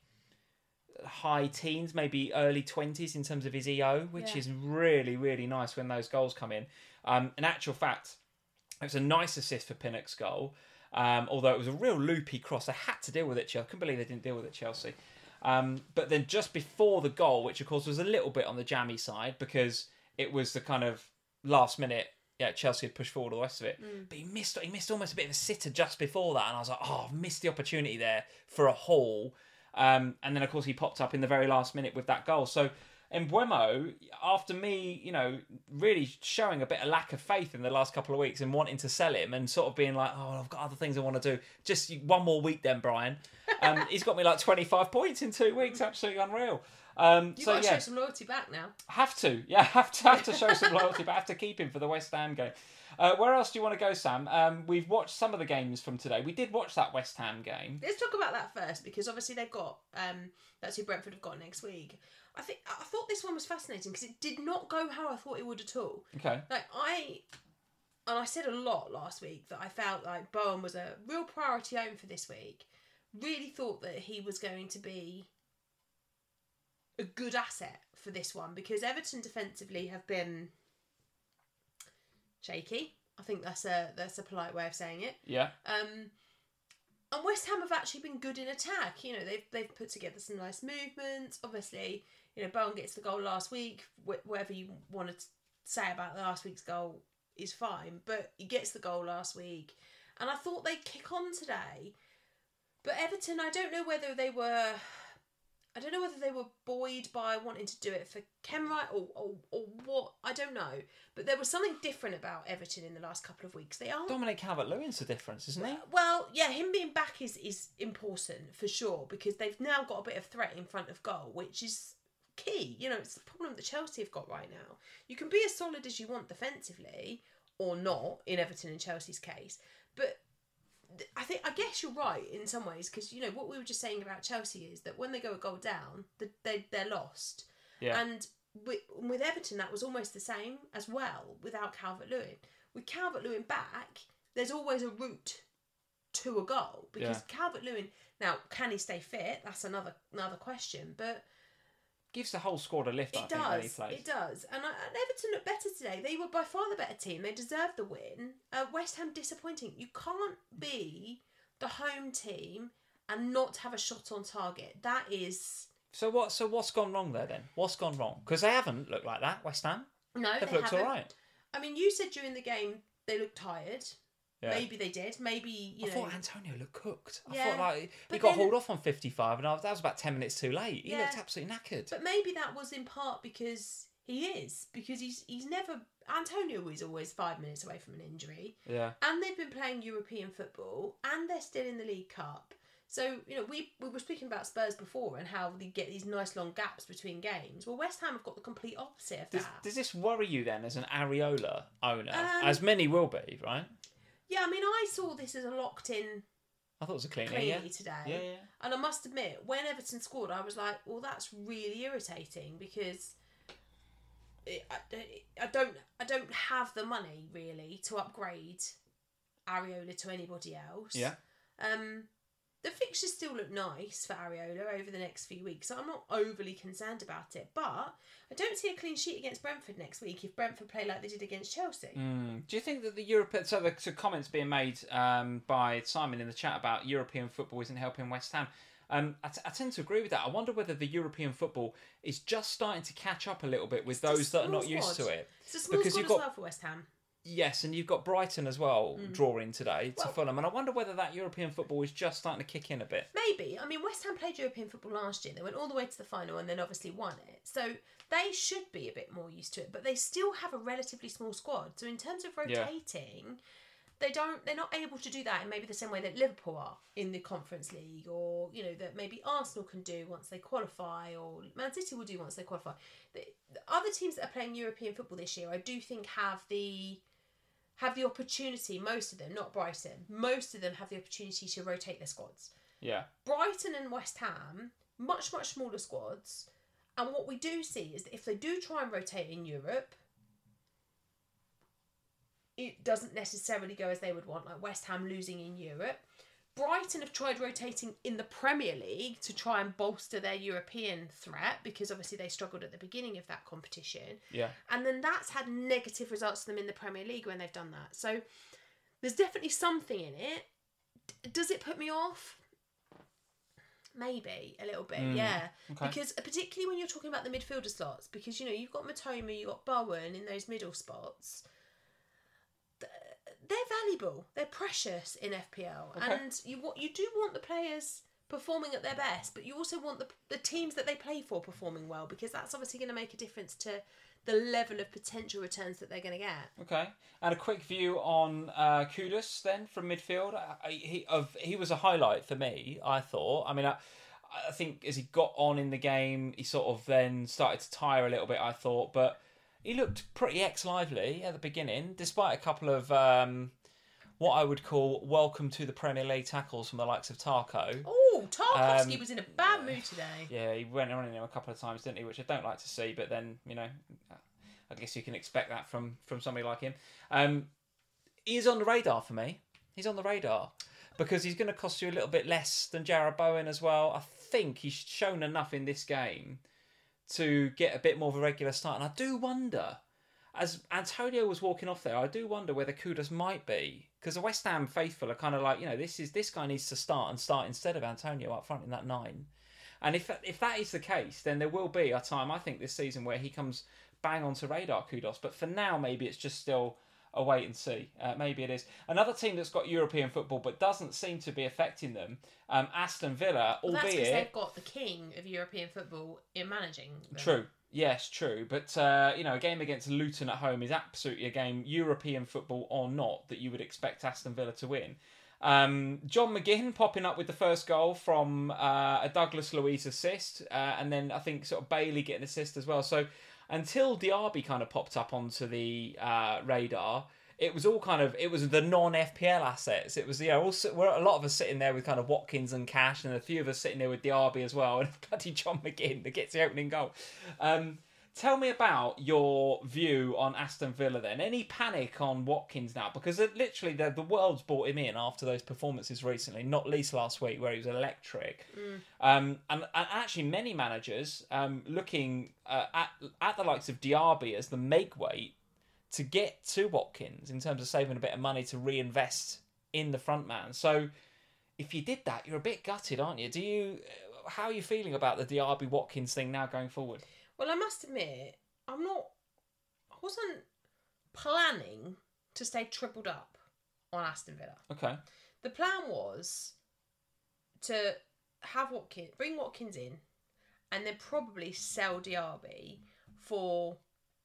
high teens, maybe early twenties in terms of his E O, which Yeah. is really, really nice when those goals come in. Um, in actual fact, it was a nice assist for Pinnock's goal. Um, although it was a real loopy cross. They had to deal with it, Chelsea. I couldn't believe they didn't deal with it, Chelsea. Um, but then just before the goal, which of course was a little bit on the jammy side because it was the kind of last minute, yeah, Chelsea had pushed forward all the rest of it. Mm. But he missed he missed almost a bit of a sitter just before that. And I was like, oh, I've missed the opportunity there for a haul. Um, and then, of course, he popped up in the very last minute with that goal. So Mbeumo, after me, you know, really showing a bit of lack of faith in the last couple of weeks and wanting to sell him and sort of being like, oh, I've got other things I want to do. Just one more week then, Brian. Um, he's got me like twenty-five points in two weeks. Absolutely unreal. Um, You've so, got to yeah, show some loyalty back now. have to. Yeah, have to have to show some loyalty, but have to keep him for the West Ham game. Uh, where else do you want to go, Sam? Um, we've watched some of the games from today. We did watch that West Ham game. Let's talk about that first, because obviously they've got, um, that's who Brentford have got next week. I think I thought this one was fascinating because it did not go how I thought it would at all. Okay. Like I, and I said a lot last week that I felt like Bowen was a real priority own for this week. Really thought that he was going to be a good asset for this one because Everton defensively have been shaky. I think that's a that's a polite way of saying it. Yeah. Um, and West Ham have actually been good in attack. You know, they've they've put together some nice movements. Obviously, you know, Bowen gets the goal last week. Wh- whatever you want to say about last week's goal is fine, but he gets the goal last week, and I thought they'd kick on today. But Everton, I don't know whether they were... I don't know whether they were buoyed by wanting to do it for Kenwright or, or, or what. I don't know. But there was something different about Everton in the last couple of weeks. They are... Dominic Calvert-Lewin's the difference, isn't he? Well, yeah, him being back is, is important for sure, because they've now got a bit of threat in front of goal, which is key. You know, it's the problem that Chelsea have got right now. You can be as solid as you want defensively, or not, in Everton and Chelsea's case. But I think, I guess you're right in some ways, because, you know, what we were just saying about Chelsea is that when they go a goal down, they, they're lost. Yeah. And with, with Everton, that was almost the same as well, without Calvert-Lewin. With Calvert-Lewin back, there's always a route to a goal, because Yeah. Calvert-Lewin, now, can he stay fit? That's another another question, but... Gives the whole squad a lift, I It think, when he does, plays. it does. And, I, and Everton looked better today. They were by far the better team. They deserved the win. Uh, West Ham disappointing. You can't be the home team and not have a shot on target. That is... So what? So what's gone wrong there then? What's gone wrong? Because they haven't looked like that, West Ham. No, They've they looked haven't. all right. I mean, you said during the game they looked tired. Yeah. Maybe they did. Maybe, you I know... thought Antonio looked cooked. I Yeah, thought like he but got then- hauled off on fifty-five, and I, that was about ten minutes too late. He Yeah. looked absolutely knackered. But maybe that was in part because he is. Because he's he's never... Antonio is always five minutes away from an injury. Yeah. And they've been playing European football, and they're still in the League Cup. So, you know, we we were speaking about Spurs before and how they get these nice long gaps between games. Well, West Ham have got the complete opposite of Does, that. does this worry you then as an Areola owner? Um, as many will be, right? Yeah, I mean, I saw this as a locked-in I thought it was a clean cleanly yeah. today. Yeah, yeah. And I must admit, when Everton scored, I was like, well, that's really irritating, because it, I, I don't I don't have the money, really, to upgrade Areola to anybody else. Yeah. Um, the fixtures still look nice for Areola over the next few weeks, so I'm not overly concerned about it. But I don't see a clean sheet against Brentford next week if Brentford play like they did against Chelsea. Mm. Do you think that the European... So the so comments being made um, by Simon in the chat about European football isn't helping West Ham. Um, I, t- I tend to agree with that. I wonder whether the European football is just starting to catch up a little bit with It's a those that are small not used squad. to it. It's a small Because squad you've as got- well for West Ham. Yes, and you've got Brighton as well drawing today to Well- Fulham, and I wonder whether that European football is just starting to kick in a bit. Maybe. I mean, West Ham played European football last year. They went all the way to the final and then obviously won it. So they should be a bit more used to it, but they still have a relatively small squad. So in terms of Yeah. rotating, they don't. They're not able to do that in maybe the same way that Liverpool are in the Conference League, or you know that maybe Arsenal can do once they qualify, or Man City will do once they qualify. The, the other teams that are playing European football this year, I do think have the have the opportunity. Most of them, not Brighton, most of them have the opportunity to rotate their squads. Yeah. Brighton and West Ham, much, much smaller squads. And what we do see is that if they do try and rotate in Europe, it doesn't necessarily go as they would want, like West Ham losing in Europe. Brighton have tried rotating in the Premier League to try and bolster their European threat, because obviously they struggled at the beginning of that competition. Yeah. And then that's had negative results to them in the Premier League when they've done that. So there's definitely something in it. D- does it put me off? Maybe a little bit, Mm, yeah. okay. Because particularly when you're talking about the midfielder slots, because you know you've got Matoma, you've got Bowen in those middle spots. Th- They're valuable. They're precious in F P L, Okay. and you want you do want the players performing at their best, but you also want the the teams that they play for performing well, because that's obviously going to make a difference to the level of potential returns that they're going to get. Okay, and a quick view on uh, Kudus then from midfield. I, he of he was a highlight for me. I thought. I mean, I, I think as he got on in the game, he sort of then started to tire a little bit. I thought, but he looked pretty ex-lively at the beginning, despite a couple of um, what I would call welcome to the Premier League tackles from the likes of Tarko. Oh, Tarkovsky Um, was in a bad mood today. Yeah, he went on him a couple of times, didn't he? Which I don't like to see, but then, you know, I guess you can expect that from, from somebody like him. Um, he is on the radar for me. He's on the radar because he's going to cost you a little bit less than Jarrod Bowen as well. I think he's shown enough in this game to get a bit more of a regular start. And I do wonder, as Antonio was walking off there, I do wonder whether Kudus might be, because the West Ham faithful are kind of like, you know, this is this guy needs to start and start instead of Antonio up front in that nine. And if if that is the case, then there will be a time, I think, this season where he comes bang onto radar, Kudus. But for now, maybe it's just still a wait and see. Uh, maybe it is. Another team that's got European football but doesn't seem to be affecting them, um, Aston Villa, Well, that's albeit... because they've got the king of European football in managing them. True. Yes, true. But, uh, you know, a game against Luton at home is absolutely a game, European football or not, that you would expect Aston Villa to win. Um, John McGinn popping up with the first goal from uh, a Douglas Luiz assist, uh, and then I think sort of Bailey getting an assist as well. So until Diaby kind of popped up onto the uh, radar, it was all kind of, it was the non-F P L assets. It was, you know, all, we're, a lot of us sitting there with kind of Watkins and Cash, and a few of us sitting there with Diaby as well, and bloody John McGinn that gets the opening goal. Um, tell me about your view on Aston Villa then. Any panic on Watkins now? Because it, literally the, the world's brought him in after those performances recently, not least last week where he was electric. Mm. Um, and, and actually many managers um, looking uh, at, at the likes of Diaby as the make weight to get to Watkins in terms of saving a bit of money to reinvest in the front man. So if you did that, you're a bit gutted, aren't you? Do you? How are you feeling about the Diaby Watkins thing now going forward? Well, I must admit, I'm not. I wasn't planning to stay tripled up on Aston Villa. Okay. The plan was to have Watkins, bring Watkins in, and then probably sell Diaby for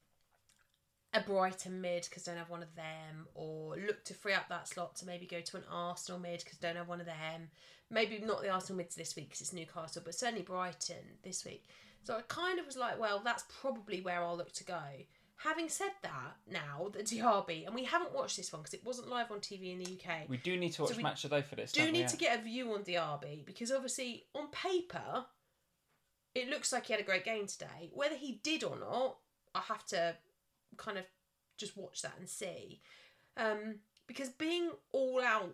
a Brighton mid because don't have one of them, or look to free up that slot to maybe go to an Arsenal mid because don't have one of them. Maybe not the Arsenal mids this week because it's Newcastle, but certainly Brighton this week. So I kind of was like, well, that's probably where I'll look to go. Having said that, now the Diaby, and we haven't watched this one because it wasn't live on T V in the U K. We do need to watch so Match of the Day for this. Do don't need we? to get a view on Diaby because obviously on paper, it looks like he had a great game today. Whether he did or not, I have to kind of just watch that and see. Um, because being all out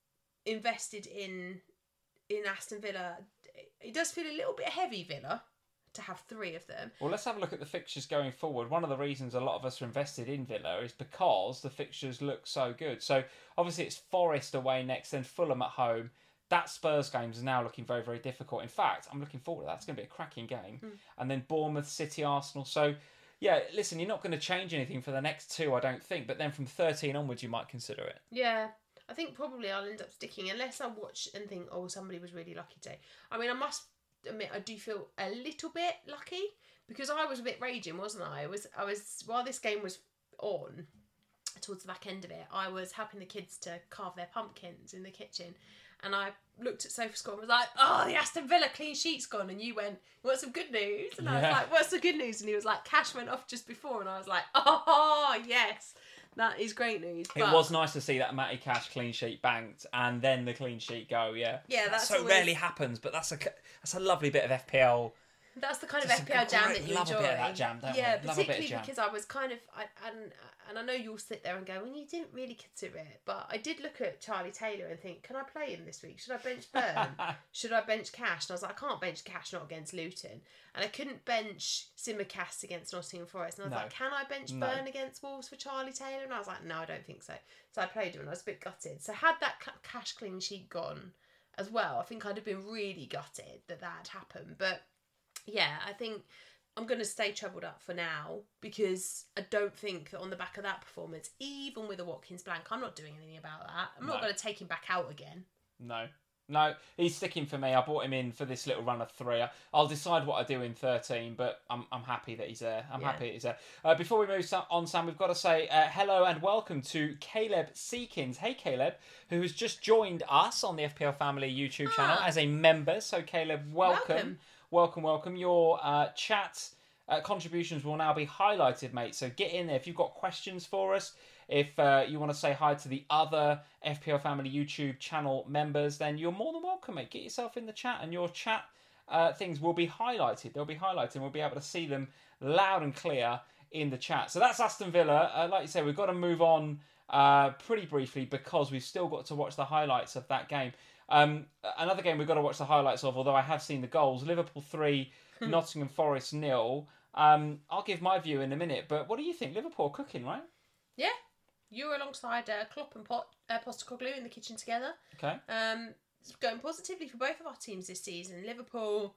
invested in in Aston Villa, it does feel a little bit heavy, Villa, to have three of them. Well, let's have a look at the fixtures going forward. One of the reasons a lot of us are invested in Villa is because the fixtures look so good. So obviously it's Forest away next, then Fulham at home. That Spurs game is now looking very, very difficult. In fact, I'm looking forward to that. It's going to be a cracking game. Mm. And then Bournemouth, City, Arsenal. So yeah, listen, you're not going to change anything for the next two, I don't think. But then from thirteen onwards, you might consider it. Yeah, I think probably I'll end up sticking, unless I watch and think, oh, somebody was really lucky today. I mean, I must admit, I do feel a little bit lucky because I was a bit raging, wasn't I? I was, I was while this game was on, towards the back end of it, I was helping the kids to carve their pumpkins in the kitchen. And I looked at SofaScore and was like, oh, the Aston Villa clean sheet's gone. And you went, you want some good news? And I was yeah. like, what's the good news? And he was like, Cash went off just before. And I was like, oh, yes, that is great news. But it was nice to see that Matty Cash clean sheet banked and then the clean sheet go, yeah. Yeah, that's that so always... rarely happens, but that's a, that's a lovely bit of F P L. That's the kind Just of F P L jam great, that you love enjoy. Love a bit of that jam, don't yeah, we? Love particularly a bit of jam. because I was kind of, I, and and I know you'll sit there and go, well, you didn't really consider it, but I did look at Charlie Taylor and think, can I play him this week? Should I bench Burn? Should I bench Cash? And I was like, I can't bench Cash, not against Luton, and I couldn't bench Simicast against Nottingham Forest. And I was No. like, can I bench No. Burn against Wolves for Charlie Taylor? And I was like, no, I don't think so. So I played him, and I was a bit gutted. So had that Cash clean sheet gone as well, I think I'd have been really gutted that that had happened. But yeah, I think I'm going to stay trebled up for now because I don't think that on the back of that performance, even with a Watkins blank, I'm not doing anything about that. I'm not No. going to take him back out again. No. No, he's sticking for me. I brought him in for this little run of three. I'll decide what I do in thirteen, but I'm I'm happy that he's there. I'm Yeah. happy that he's there. Uh, before we move on, Sam, we've got to say uh, hello and welcome to Caleb Seekins. Hey, Caleb, who has just joined us on the F P L Family YouTube channel Ah. as a member. So, Caleb, welcome. Welcome. Welcome, welcome. Your uh, chat uh, contributions will now be highlighted, mate. So get in there. If you've got questions for us, if uh, you want to say hi to the other F P L Family YouTube channel members, then you're more than welcome, mate. Get yourself in the chat and your chat uh, things will be highlighted. They'll be highlighted and we'll be able to see them loud and clear in the chat. So that's Aston Villa. Uh, like you say, we've got to move on uh, pretty briefly because we've still got to watch the highlights of that game. Um, another game we've got to watch the highlights of, although I have seen the goals. Liverpool three, Nottingham Forest nil. Um, I'll give my view in a minute, but what do you think? Liverpool are cooking, right? Yeah. You were alongside uh, Klopp and Pot, uh, Postecoglou in the kitchen together. Okay. Um, it's going positively for both of our teams this season. Liverpool,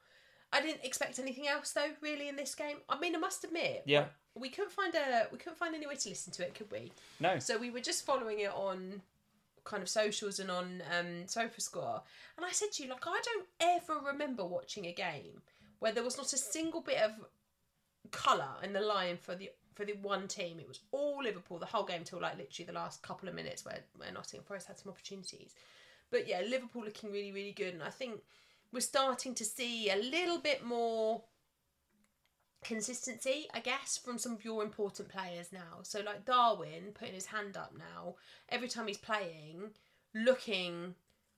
I didn't expect anything else though, really, in this game. I mean, I must admit, Yeah. we couldn't find a we couldn't find anywhere to listen to it, could we? No. So we were just following it on kind of socials and on um, SofaScore. And I said to you, like, I don't ever remember watching a game where there was not a single bit of colour in the line for the for the one team. It was all Liverpool the whole game till like literally the last couple of minutes where, where Nottingham Forest had some opportunities. But yeah, Liverpool looking really, really good. And I think we're starting to see a little bit more consistency, I guess, from some of your important players now. So like Darwin putting his hand up now, every time he's playing, looking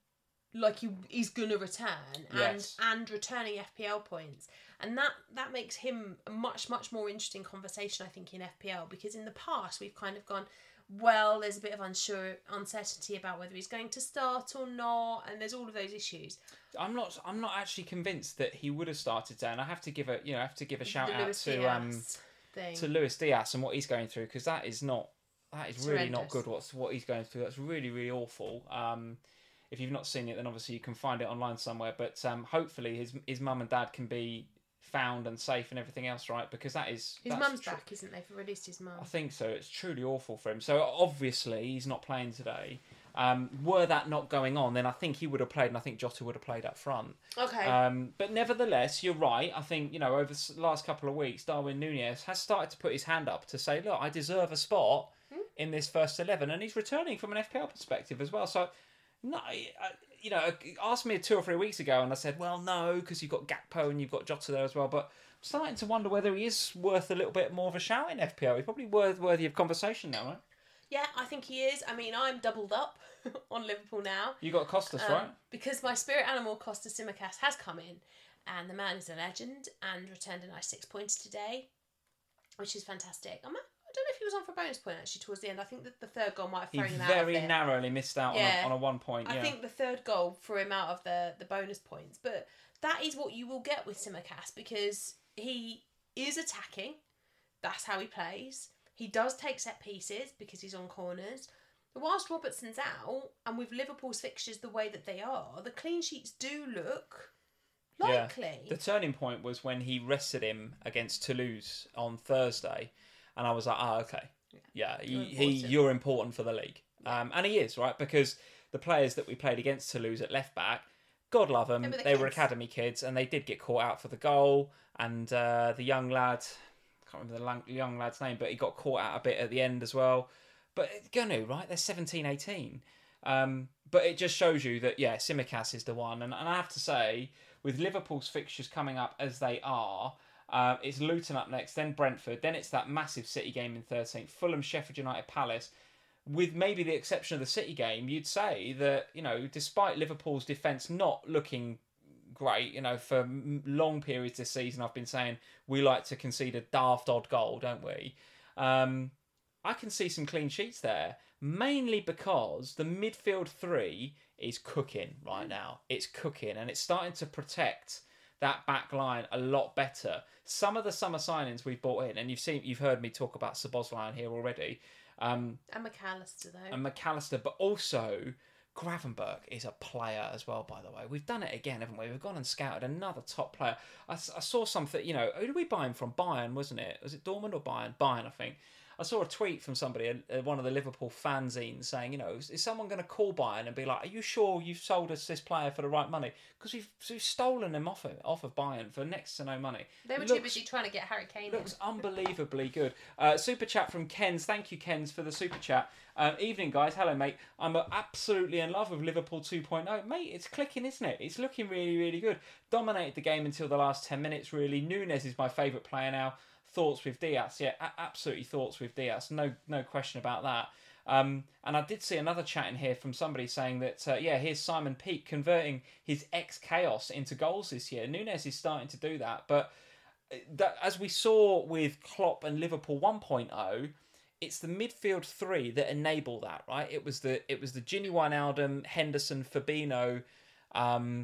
like he, he's going to return and, Yes. and returning F P L points. And that, that makes him a much, much more interesting conversation, I think, in F P L. Because in the past, we've kind of gone, well, there's a bit of unsure uncertainty about whether he's going to start or not. And there's all of those issues. I'm not. I'm not actually convinced that he would have started today. And I have to give a, you know, I have to give a shout The out Luis to Diaz um thing. to Luis Diaz and what he's going through, because that is not that is It's really not horrendous. good. What's what he's going through? That's really really awful. Um, if you've not seen it, then obviously you can find it online somewhere. But um, hopefully his his mum and dad can be found and safe and everything else, right? Because that is His that's mum's tr- back, isn't they? They've released his mum. I think so. It's truly awful for him. So obviously he's not playing today. Um, were that not going on, then I think he would have played, and I think Jota would have played up front. Okay. Um, but nevertheless, you're right. I think, you know, over the last couple of weeks, Darwin Núñez has started to put his hand up to say, look, I deserve a spot Hmm? in this first eleven, and he's returning from an F P L perspective as well. So, no, I- you know, asked me two or three weeks ago, and I said, well, no, because you've got Gakpo and you've got Jota there as well. But I'm starting to wonder whether he is worth a little bit more of a shout in F P L. He's probably worth worthy of conversation now, right? Yeah, I think he is. I mean, I'm doubled up on Liverpool now. You got Costas, um, right? Because my spirit animal, Costas Tsimikas, has come in. And the man is a legend and returned a nice six points today, which is fantastic. I'm, I don't know if he was on for a bonus point, actually, towards the end. I think that the third goal might have He thrown him out very of it. narrowly missed out Yeah. on, a, on a one point. I Yeah. think the third goal threw him out of the, the bonus points. But that is what you will get with Tsimikas, because he is attacking. That's how he plays. He does take set pieces because he's on corners. But whilst Robertson's out, and with Liverpool's fixtures the way that they are, the clean sheets do look likely. The turning point was when he rested him against Toulouse on Thursday, and I was like, "Ah, oh, okay, yeah, he, You're he, important. you're important for the league," um, and he is, right? Because the players that we played against Toulouse at left back, God love them, They were the they were kids. academy kids, and they did get caught out for the goal, and uh, the young lad, I can't remember the lang- young lad's name, but he got caught out a bit at the end as well. But Gunu, right? They're seventeen, eighteen. Um, but it just shows you that, yeah, Tsimikas is the one. And, and I have to say, with Liverpool's fixtures coming up as they are, uh, it's Luton up next, then Brentford, then it's that massive City game in thirteenth, Fulham, Sheffield United, Palace. With maybe the exception of the City game, you'd say that, you know, despite Liverpool's defence not looking great, you know, for m- long periods this season, I've been saying we like to concede a daft odd goal, don't we? Um, I can see some clean sheets there, mainly because the midfield three is cooking right now. It's cooking, and it's starting to protect that back line a lot better. Some of the summer signings we've brought in, and you've seen, you've heard me talk about Szoboszlai here already, um, And McAllister, though. and McAllister, but also Gravenberg is a player as well, by the way. We've done it again, haven't we? We've gone and scouted another top player. I, s- I saw something, you know, who did we buy him from? Bayern, wasn't it? Was it Dortmund or Bayern? Bayern, I think. I saw a tweet from somebody, uh, one of the Liverpool fanzines, saying, you know, is, is someone going to call Bayern and be like, are you sure you've sold us this player for the right money? Because we've, we've stolen him off of, off of Bayern for next to no money. They were Looks- too busy trying to get Harry Kane Looks in. unbelievably good. Uh, super chat from Kens. Thank you, Kens, for the super chat. Um, evening, guys. Hello, mate. I'm uh, absolutely in love with Liverpool two point oh. Mate, it's clicking, isn't it? It's looking really, really good. Dominated the game until the last ten minutes, really. Núñez is my favourite player now. Thoughts with Diaz? Yeah, a- absolutely thoughts with Diaz. No, no question about that. Um, and I did see another chat in here from somebody saying that, uh, yeah, here's Simon Peake converting his ex-Chaos into goals this year. Núñez is starting to do that. But that, as we saw with Klopp and Liverpool one point oh, it's the midfield three that enable that, right? It was the it was the Gini Wijnaldum, Henderson, Fabinho um,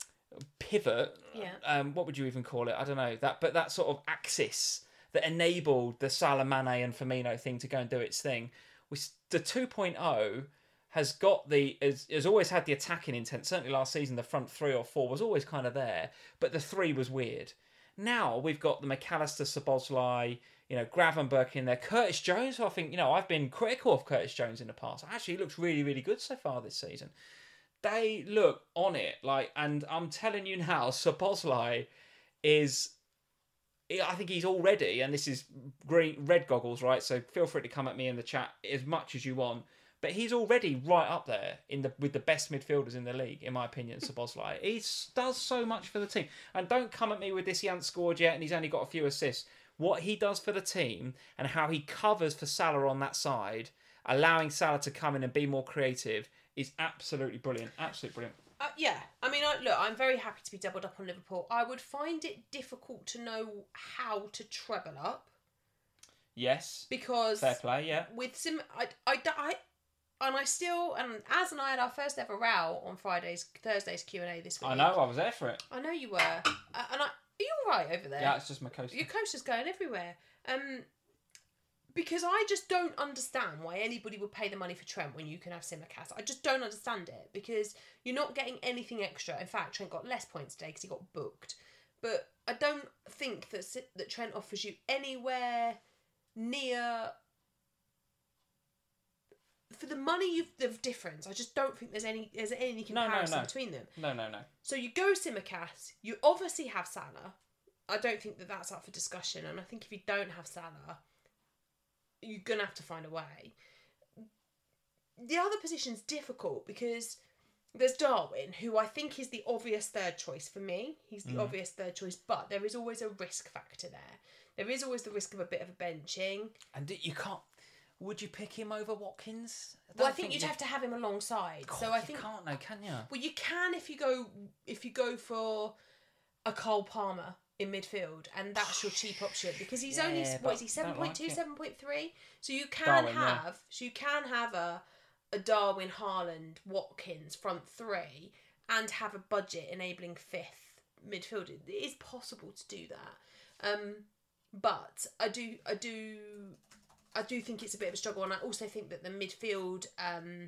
pivot. Yeah. Um, what would you even call it? I don't know. That, but that sort of axis that enabled the Salah, Mane and Firmino thing to go and do its thing. Was the two point oh has got the has, has always had the attacking intent. Certainly last season, the front three or four was always kind of there, but the three was weird. Now we've got the McAllister, Szoboszlai, you know, Gravenberch in there. Curtis Jones, who I think, you know, I've been critical of Curtis Jones in the past. Actually, he looks really, really good so far this season. They look on it, like, and I'm telling you now, Szoboszlai is, I think he's already, and this is green red goggles, right? So feel free to come at me in the chat as much as you want. But he's already right up there in the with the best midfielders in the league, in my opinion, Szoboszlai. He does so much for the team. And don't come at me with this, he hasn't scored yet and he's only got a few assists. What he does for the team and how he covers for Salah on that side, allowing Salah to come in and be more creative, is absolutely brilliant. Absolutely brilliant. Uh, yeah, I mean, I, look, I'm very happy to be doubled up on Liverpool. I would find it difficult to know how to treble up. Yes. Because... Fair play, yeah. With some... I, I, I, and I still... And Az and I had our first ever row on Friday's, Thursday's Q and A this week. I know, I was there for it. I know you were. Uh, and I... Are you all right over there? Yeah, it's just my coaster. Your coaster's going everywhere. Um... Because I just don't understand why anybody would pay the money for Trent when you can have Tsimikas. I just don't understand it because you're not getting anything extra. In fact, Trent got less points today because he got booked. But I don't think that that Trent offers you anywhere near... For the money you've, the difference, I just don't think there's any there's any comparison no, no, no. between them. No, no, no. So you go Tsimikas, you obviously have Salah. I don't think that that's up for discussion. And I think if you don't have Salah... you're going to have to find a way. The other position's difficult because there's Darwin, who I think is the obvious third choice for me. He's the mm. obvious third choice, but there is always a risk factor there. There is always the risk of a bit of a benching. And you can't... Would you pick him over Watkins? I well, I think, think you'd you... have to have him alongside. God, so I think you can't, no, can you? Well, you can if you go if you go for a Cole Palmer in midfield, and that's your cheap option because he's yeah, only what is he seven point two, seven point three. So you can Darwin, have yeah. so you can have a a Darwin, Haaland, Watkins front three, and have a budget enabling fifth midfield. It is possible to do that, um, but I do I do I do think it's a bit of a struggle, and I also think that the midfield um,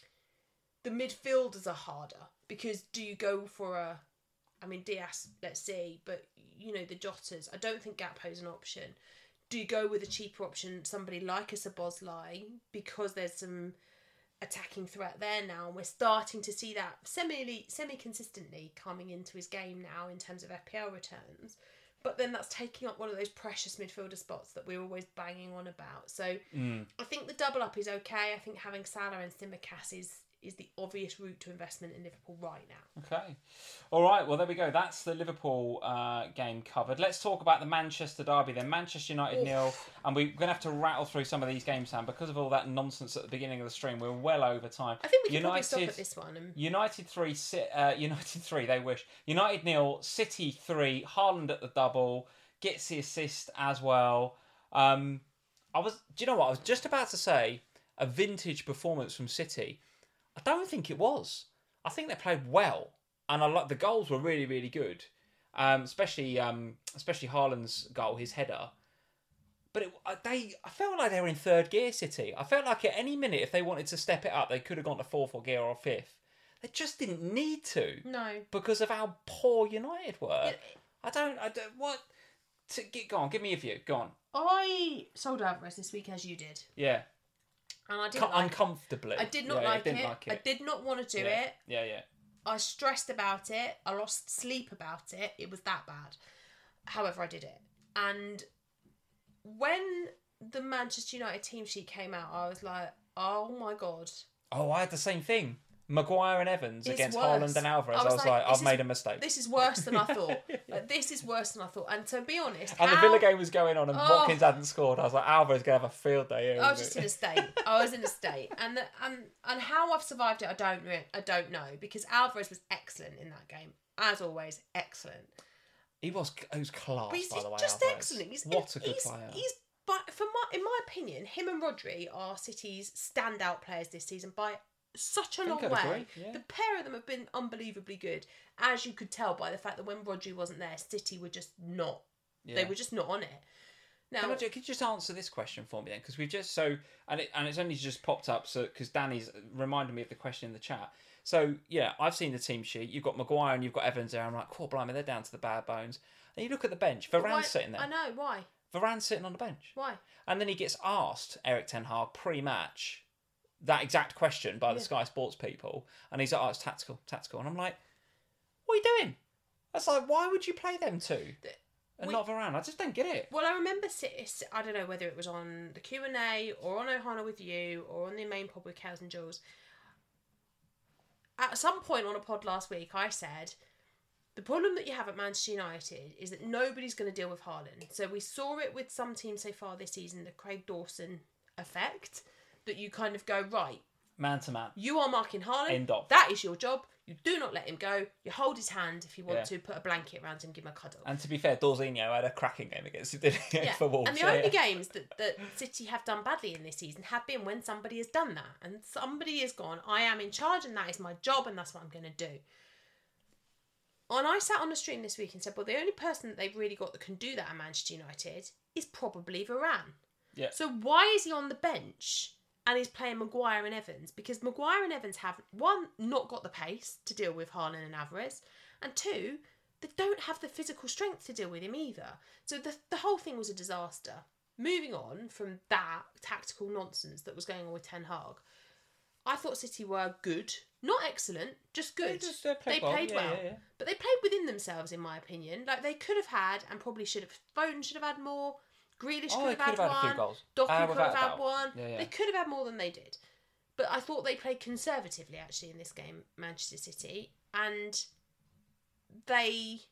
the midfielders are harder because do you go for a I mean, Diaz, let's see, but, you know, the Jotters, I don't think Gakpo's an option. Do you go with a cheaper option, somebody like a Szoboszlai, because there's some attacking threat there now, and we're starting to see that semi, semi-consistently coming into his game now in terms of F P L returns, but then that's taking up one of those precious midfielder spots that we're always banging on about. So mm. I think the double up is okay. I think having Salah and Tsimikas is is the obvious route to investment in Liverpool right now. Okay. All right, well, there we go. That's the Liverpool uh, game covered. Let's talk about the Manchester derby then. Manchester United Oof. nil, and we're going to have to rattle through some of these games, Sam, because of all that nonsense at the beginning of the stream. We're well over time. I think we can United, probably stop at this one. And... United three, uh, United three, they wish. United nil, City three, Haaland at the double, gets the assist as well. Um, I was, do you know what? I was just about to say a vintage performance from City. I don't think it was. I think they played well, and I like the goals were really, really good. Um, especially, um, especially Haaland's goal, his header. But it, they, I felt like they were in third gear. City. I felt like at any minute, if they wanted to step it up, they could have gone to fourth or gear or fifth. They just didn't need to. No, because of how poor United were. Yeah. I don't. I don't. What? To, get, go on. Give me a view. Go on. I sold Alvarez this week as you did. Yeah. And I didn't like uncomfortably. It. I did not yeah, like, didn't it. like it. I did not want to do yeah. it. Yeah, yeah. I stressed about it. I lost sleep about it. It was that bad. However, I did it. And when the Manchester United team sheet came out, I was like, oh my God. Oh, I had the same thing. Maguire and Evans it's against worse. Haaland and Alvarez. I was, I was like, like I've is, made a mistake. This is worse than I thought. Like, this is worse than I thought. And to be honest, and how... the Villa game was going on, and oh, Watkins hadn't scored. I was like, Alvarez gonna have a field day here. I was just it? in a state. I was in a state, and the, and and how I've survived it, I don't re- I don't know because Alvarez was excellent in that game, as always, excellent. He was he was class. But he's by the way, just Alvarez. excellent. He's, what a good he's, player. He's but for my in my opinion, him and Rodri are City's standout players this season by such a long way. Yeah. The pair of them have been unbelievably good, as you could tell by the fact that when Rodri wasn't there, City were just not. Yeah. They were just not on it. Now, Can I, could you just answer this question for me then? Because we've just so and it and it's only just popped up so because Danny's reminded me of the question in the chat. So yeah, I've seen the team sheet. You've got Maguire and you've got Evans there. I'm like, cool, blimey, they're down to the bare bones. And you look at the bench. Varane's why, sitting there. I know why. Varane's sitting on the bench. Why? And then he gets asked Eric Ten Hag pre-match that exact question by the Yeah. Sky Sports people, and he's like, "Oh, it's tactical, tactical." And I'm like, "What are you doing?" That's like, why would you play them two and we- not Varane? I just don't get it. Well, I remember, sit- I don't know whether it was on the Q and A or on Ohana with you or on the main pod with Cows and Jules. At some point on a pod last week, I said, the problem that you have at Manchester United is that nobody's going to deal with Haaland. So we saw it with some teams so far this season, the Craig Dawson effect, that you kind of go, right, Man to man. you are marking Haaland. End of. That is your job. You do not let him go. You hold his hand if you want Yeah. to, put a blanket around him, give him a cuddle. And to be fair, Dorzinho had a cracking game against didn't he, Yeah. for Wolves. And the Yeah, only yeah. games that, that City have done badly in this season have been when somebody has done that. And somebody has gone, I am in charge and that is my job and that's what I'm going to do. And I sat on a stream this week and said, well, the only person that they've really got that can do that at Manchester United is probably Varane. Yeah. So why is he on the bench and he's playing Maguire and Evans? Because Maguire and Evans have, one, not got the pace to deal with Haaland and Alvarez, and two, they don't have the physical strength to deal with him either. So the, the whole thing was a disaster. Moving on from that tactical nonsense that was going on with Ten Hag, I thought City were good. Not excellent, just good. They just, uh, played they well. played Yeah, well. yeah, yeah. But they played within themselves, in my opinion. Like, they could have had, and probably should have, Foden should have had more. Grealish Oh, could they have had could have had a few one. goals. Doku Uh, could without have a had doubt. one. Yeah, yeah. They could have had more than they did. But I thought they played conservatively, actually, in this game, Manchester City. And they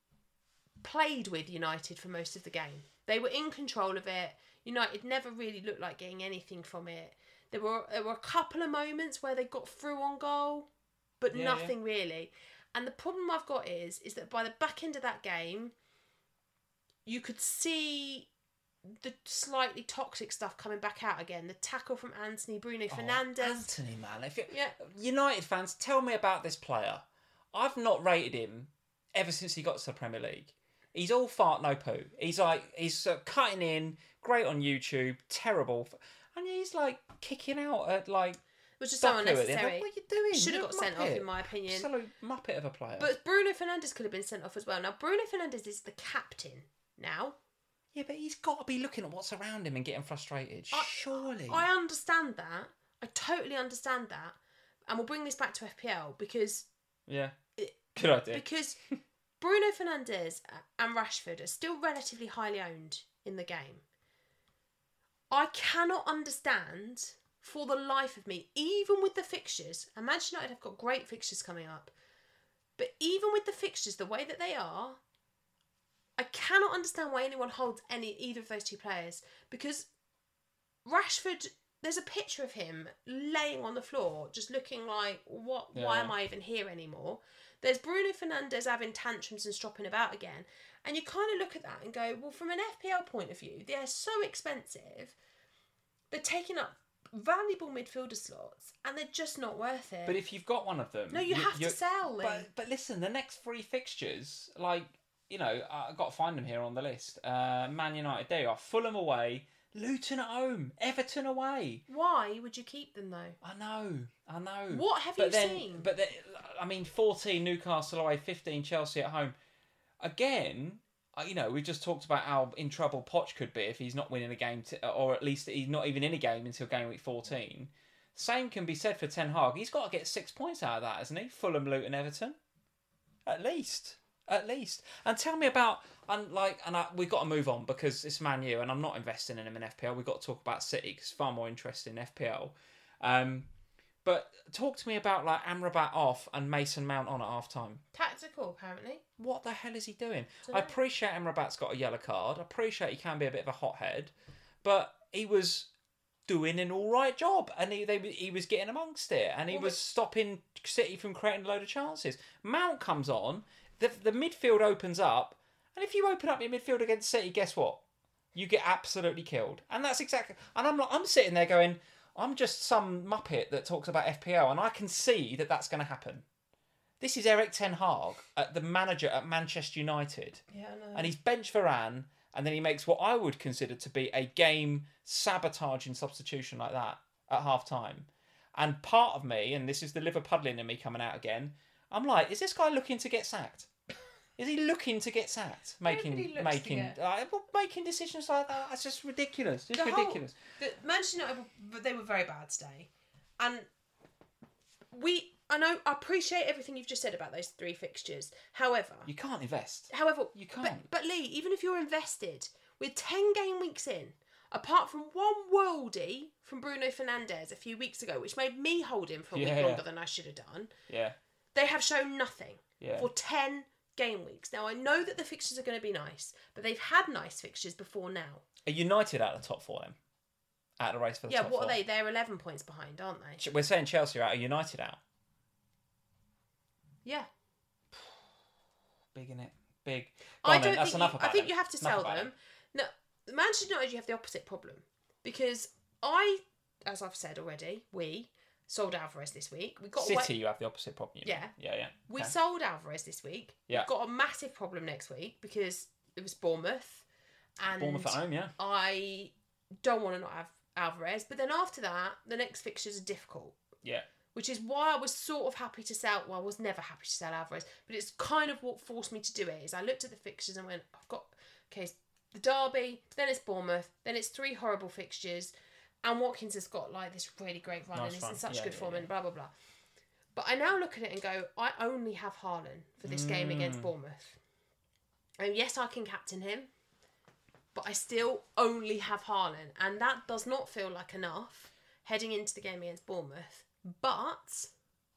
played with United for most of the game. They were in control of it. United never really looked like getting anything from it. There were there were a couple of moments where they got through on goal, but Yeah, nothing really. And the problem I've got is is that by the back end of that game, you could see the slightly toxic stuff coming back out again. The tackle from Anthony, Bruno Fernandes. Oh, Anthony, man. If you, Yeah. United fans, tell me about this player. I've not rated him ever since he got to the Premier League. He's all fart, no poo. He's like, he's uh, cutting in, great on YouTube, terrible. And he's like kicking out at like. It was just so Doku at the end. unnecessary. What are you doing? Should have You're a got sent off, muppet. in my opinion. Absolute muppet of a player. But Bruno Fernandes could have been sent off as well. Now, Bruno Fernandes is the captain now. yeah, but he's got to be looking at what's around him and getting frustrated. I- Surely. I understand that. I totally understand that. And we'll bring this back to F P L because yeah. it- Good idea. because Bruno Fernandes and Rashford are still relatively highly owned in the game. I cannot understand for the life of me, even with the fixtures, and Manchester United have got great fixtures coming up, but even with the fixtures the way that they are, I cannot understand why anyone holds any either of those two players, because Rashford, there's a picture of him laying on the floor, just looking like, what? Yeah, why yeah. am I even here anymore? There's Bruno Fernandes having tantrums and stropping about again, and you kind of look at that and go, well, from an F P L point of view, they're so expensive, they're taking up valuable midfielder slots, and they're just not worth it. But if you've got one of them, no, you, have to you're- sell, Lee. But but listen, the next three fixtures, like you know, I've got to find them here on the list. Uh, Man United, there you are. Fulham away, Luton at home, Everton away. Why would you keep them though? I know, I know. What have but you then, seen? But then, I mean, fourteen Newcastle away, fifteen Chelsea at home. Again, uh, you know, we just talked about how in trouble Poch could be if he's not winning a game, to, or at least he's not even in a game until game week fourteen. Same can be said for Ten Hag. He's got to get six points out of that, hasn't he? Fulham, Luton, Everton, at least, at least. And tell me about, and like, and I, we've got to move on because it's Man U, and I'm not investing in him in F P L. We've got to talk about City because it's far more interesting in F P L. Um, but talk to me about like Amrabat off and Mason Mount on at half time. Tactical, apparently. What the hell is he doing? Dunno. I appreciate Amrabat's got a yellow card. I appreciate he can be a bit of a hothead, but he was doing an all right job, and he they, he was getting amongst it, and he Well, was but- stopping City from creating a load of chances. Mount comes on, the the midfield opens up, and if you open up your midfield against City, guess what? You get absolutely killed, and that's exactly. And I'm like, I'm sitting there going, I'm just some muppet that talks about F P L, and I can see that that's going to happen. This is Eric Ten Hag, uh, the manager at Manchester United, Yeah, I know. and he's bench Varane, and then he makes what I would consider to be a game sabotaging substitution like that at half time. And part of me, and this is the Liverpudlian in me coming out again, I'm like, is this guy looking to get sacked? Is he looking to get sacked? Making making uh, making decisions like that? That's just ridiculous. Just the ridiculous. Whole, the Manchester United, they were very bad today, and we. I know. I appreciate everything you've just said about those three fixtures. However, you can't invest. However, you can't. But, but Lee, even if you're invested, with ten game weeks in, apart from one worldie from Bruno Fernandes a few weeks ago, which made me hold him for a yeah, week yeah. longer than I should have done. Yeah. They have shown nothing yeah. for ten game weeks. Now I know that the fixtures are going to be nice, but they've had nice fixtures before now. Are United out of the top four then? Out of the race for the yeah, top what four? are they? They're eleven points behind, aren't they? We're saying Chelsea are out. Are United out? Yeah. Big, innit? Big. Go I on don't then. That's think enough you, about I think them. you have to Enough tell about them. No, Manchester United, you have the opposite problem. Because I, as I've said already, we sold Alvarez this week. We got City, away... you have the opposite problem. You yeah. mean. Yeah, yeah. We okay. sold Alvarez this week. Yeah. We've got a massive problem next week because it was Bournemouth. And Bournemouth at home, yeah. I don't want to not have Alvarez. But then after that, the next fixtures are difficult. Yeah. Which is why I was sort of happy to sell... Well, I was never happy to sell Alvarez. But it's kind of what forced me to do it. Is I looked at the fixtures and went, I've got... Okay, it's the Derby, then it's Bournemouth, then it's three horrible fixtures. And Watkins has got like this really great run nice and he's run. in such yeah, good yeah, form yeah. and blah, blah, blah. But I now look at it and go, I only have Haaland for this mm. game against Bournemouth. And yes, I can captain him. But I still only have Haaland. And that does not feel like enough heading into the game against Bournemouth. But,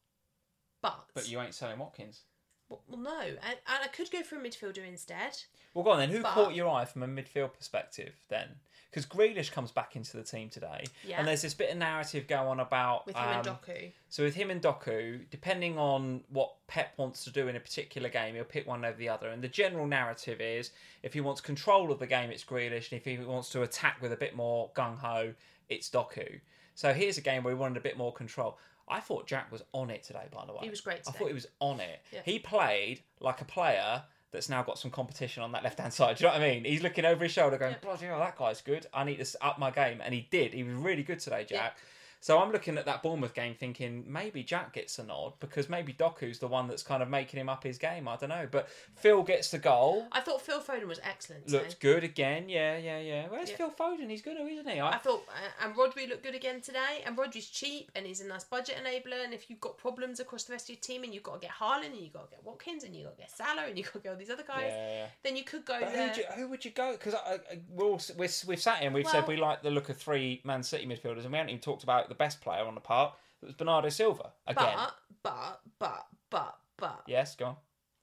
but... But you ain't selling Watkins. Well, well no. And, and I could go for a midfielder instead. Well, go on then. Who but, caught your eye from a midfield perspective then? Because Grealish comes back into the team today. Yeah. And there's this bit of narrative going on about... With him um, and Doku. So with him and Doku, depending on what Pep wants to do in a particular game, he'll pick one over the other. And the general narrative is, if he wants control of the game, it's Grealish. And if he wants to attack with a bit more gung-ho, it's Doku. So here's a game where he wanted a bit more control. I thought Jack was on it today, by the way. He was great today. I thought he was on it. Yeah. He played like a player that's now got some competition on that left-hand side. Do you know what I mean? He's looking over his shoulder going, yeah. bloody hell, that guy's good. I need to up my game. And he did. He was really good today, Jack. Yeah. So I'm looking at that Bournemouth game thinking maybe Jack gets a nod because maybe Doku's the one that's kind of making him up his game. I don't know. But Phil gets the goal. I thought Phil Foden was excellent today. Looked good again. Yeah, yeah, yeah. Where's yeah. Phil Foden? He's good, isn't he? I, I thought, uh, and Rodri looked good again today. And Rodri's cheap and he's a nice budget enabler. And if you've got problems across the rest of your team and you've got to get Haaland and you've got to get Watkins and you've got to get Salah and you've got to get all these other guys, yeah, yeah. then you could go but there. Who'd you, who would you go? Because we're all, we're, we've sat here and we've well, said we like the look of three Man City midfielders and we haven't even talked about the best player on the park. It was Bernardo Silva again. But, but, but, but, but. Yes, go on.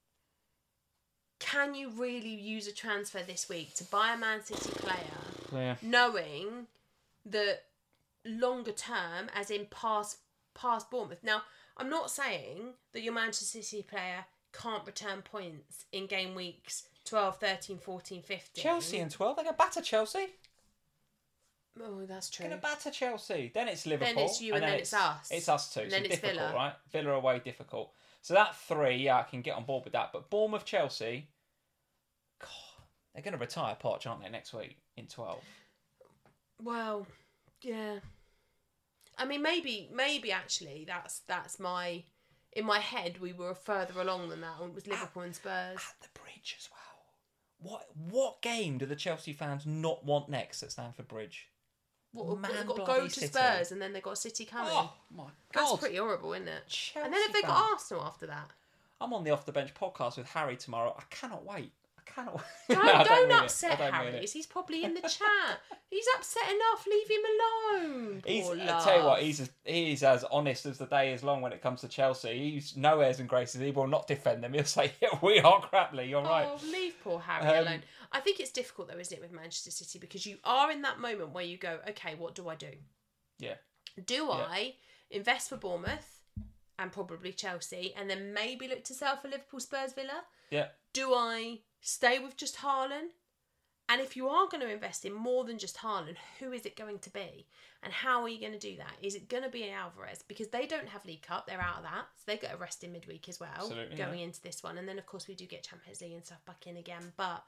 Can you really use a transfer this week to buy a Man City player, yeah. knowing that longer term, as in past past Bournemouth? Now, I'm not saying that your Manchester City player can't return points in game weeks twelve, thirteen, fourteen, fifteen. Chelsea in twelve, they can batter Chelsea. Oh, that's true. Going to batter Chelsea. Then it's Liverpool. Then it's you and, and then it's, it's us. It's us too. And so then it's difficult, Villa. Right? Villa away, difficult. So that three, yeah, I can get on board with that. But Bournemouth, Chelsea, God, they're going to retire Poch, aren't they, next week in twelve? Well, yeah. I mean, maybe, maybe actually, that's that's my... In my head, we were further along than that when it was Liverpool at, and Spurs. At the Bridge as well. What what game do the Chelsea fans not want next at Stamford Bridge? What, Man they've got to bloody go to City. Spurs and then they've got City coming. Oh, my God. That's pretty horrible, isn't it? Chelsea and then have they got fans. Arsenal after that? I'm on the Off the Bench podcast with Harry tomorrow. I cannot wait. I cannot wait. Don't, No, I don't, mean upset it. I don't mean Harry. it. He's probably in the chat. He's upset enough. Leave him alone. He's, Poor I love. tell you what, he's as, he's as honest as the day is long when it comes to Chelsea. He's no airs and graces. He will not defend them. He'll say, yeah, we are craply. You're right. Oh, leave poor Harry Um, alone. I think it's difficult though, isn't it, with Manchester City? Because you are in that moment where you go, okay, what do I do? Yeah. Do Yeah. I invest for Bournemouth and probably Chelsea and then maybe look to sell for Liverpool, Spurs, Villa? Yeah. Do I stay with just Haaland? And if you are going to invest in more than just Haaland, who is it going to be? And how are you going to do that? Is it going to be Alvarez? Because they don't have League Cup. They're out of that. So they get a rest in midweek as well. Absolutely, going yeah. into this one. And then, of course, we do get Champions League and stuff back in again. But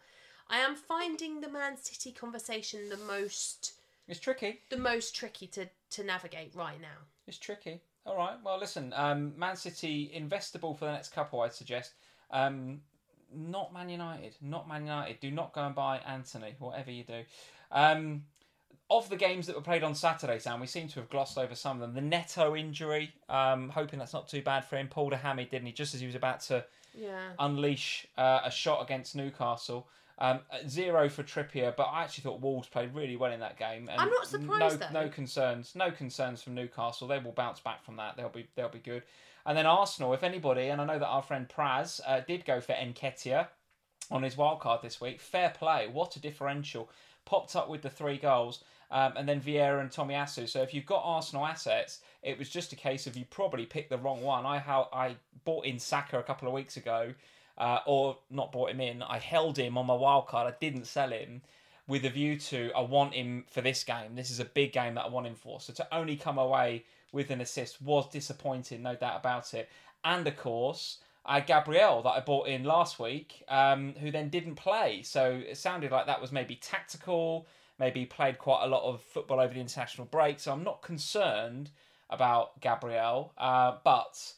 I am finding the Man City conversation the most It's tricky. the most tricky to, to navigate right now. It's tricky. All right. Well, listen. Um, Man City investable for the next couple, I'd suggest. Um, not Man United. Not Man United. Do not go and buy Anthony. Whatever you do. Um, of the games that were played on Saturday, Sam, we seem to have glossed over some of them. The Neto injury. Um, hoping that's not too bad for him. Pulled a hammy, didn't he? Just as he was about to Yeah. unleash uh, a shot against Newcastle. Um, zero for Trippier, but I actually thought Wolves played really well in that game. And I'm not surprised, no, though. No concerns, no concerns from Newcastle. They will bounce back from that. They'll be, they'll be good. And then Arsenal, if anybody, and I know that our friend Praz uh, did go for Nketiah on his wildcard this week. Fair play. What a differential. Popped up with the three goals. Um, and then Vieira and Tomiyasu. So if you've got Arsenal assets, it was just a case of you probably picked the wrong one. I how I bought in Saka a couple of weeks ago. Uh, or not brought him in. I held him on my wild card. I didn't sell him with a view to I want him for this game. This is a big game that I want him for. So to only come away with an assist was disappointing, no doubt about it. And of course, I had Gabriel that I bought in last week, um, who then didn't play. So it sounded like that was maybe tactical. Maybe he played quite a lot of football over the international break. So I'm not concerned about Gabriel, uh, but.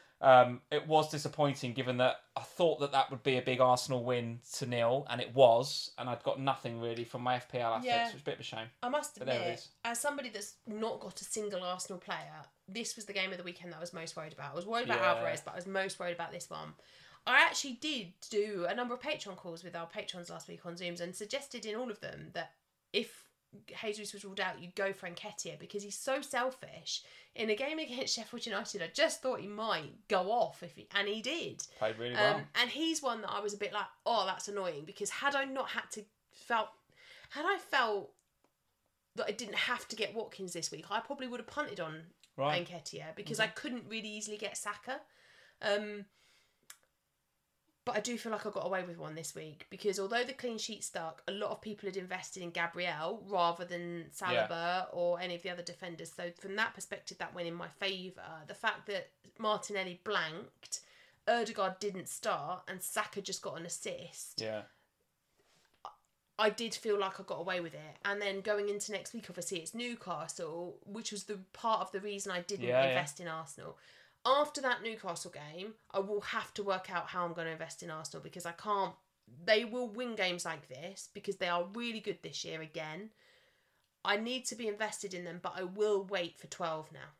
Um, it was disappointing given that I thought that that would be a big Arsenal win to nil, and it was, and I'd got nothing really from my F P L assets, Yeah. which was a bit of a shame. I must But there it admit, is. as somebody that's not got a single Arsenal player, this was the game of the weekend that I was most worried about. I was worried about Yeah. Alvarez, but I was most worried about this one. I actually did do a number of Patreon calls with our patrons last week on Zooms and suggested in all of them that if Jesus was ruled out, you'd go for Nketiah because he's so selfish. In a game against Sheffield United, I just thought he might go off, if he, and he did. Played really well. Um, and he's one that I was a bit like, oh, that's annoying, because had I not had to felt, had I felt that I didn't have to get Watkins this week, I probably would have punted on Right. Nketiah because Mm-hmm. I couldn't really easily get Saka. Um, but I do feel like I got away with one this week because although the clean sheet stuck, a lot of people had invested in Gabriel rather than Saliba or any of the other defenders. So from that perspective, that went in my favour. The fact that Martinelli blanked, Ødegaard didn't start, and Saka just got an assist. Yeah. I did feel like I got away with it. And then going into next week, obviously, it's Newcastle, which was the part of the reason I didn't Yeah, yeah. invest in Arsenal. After that Newcastle game, I will have to work out how I'm going to invest in Arsenal because I can't... They will win games like this because they are really good this year again. I need to be invested in them, but I will wait for twelve now.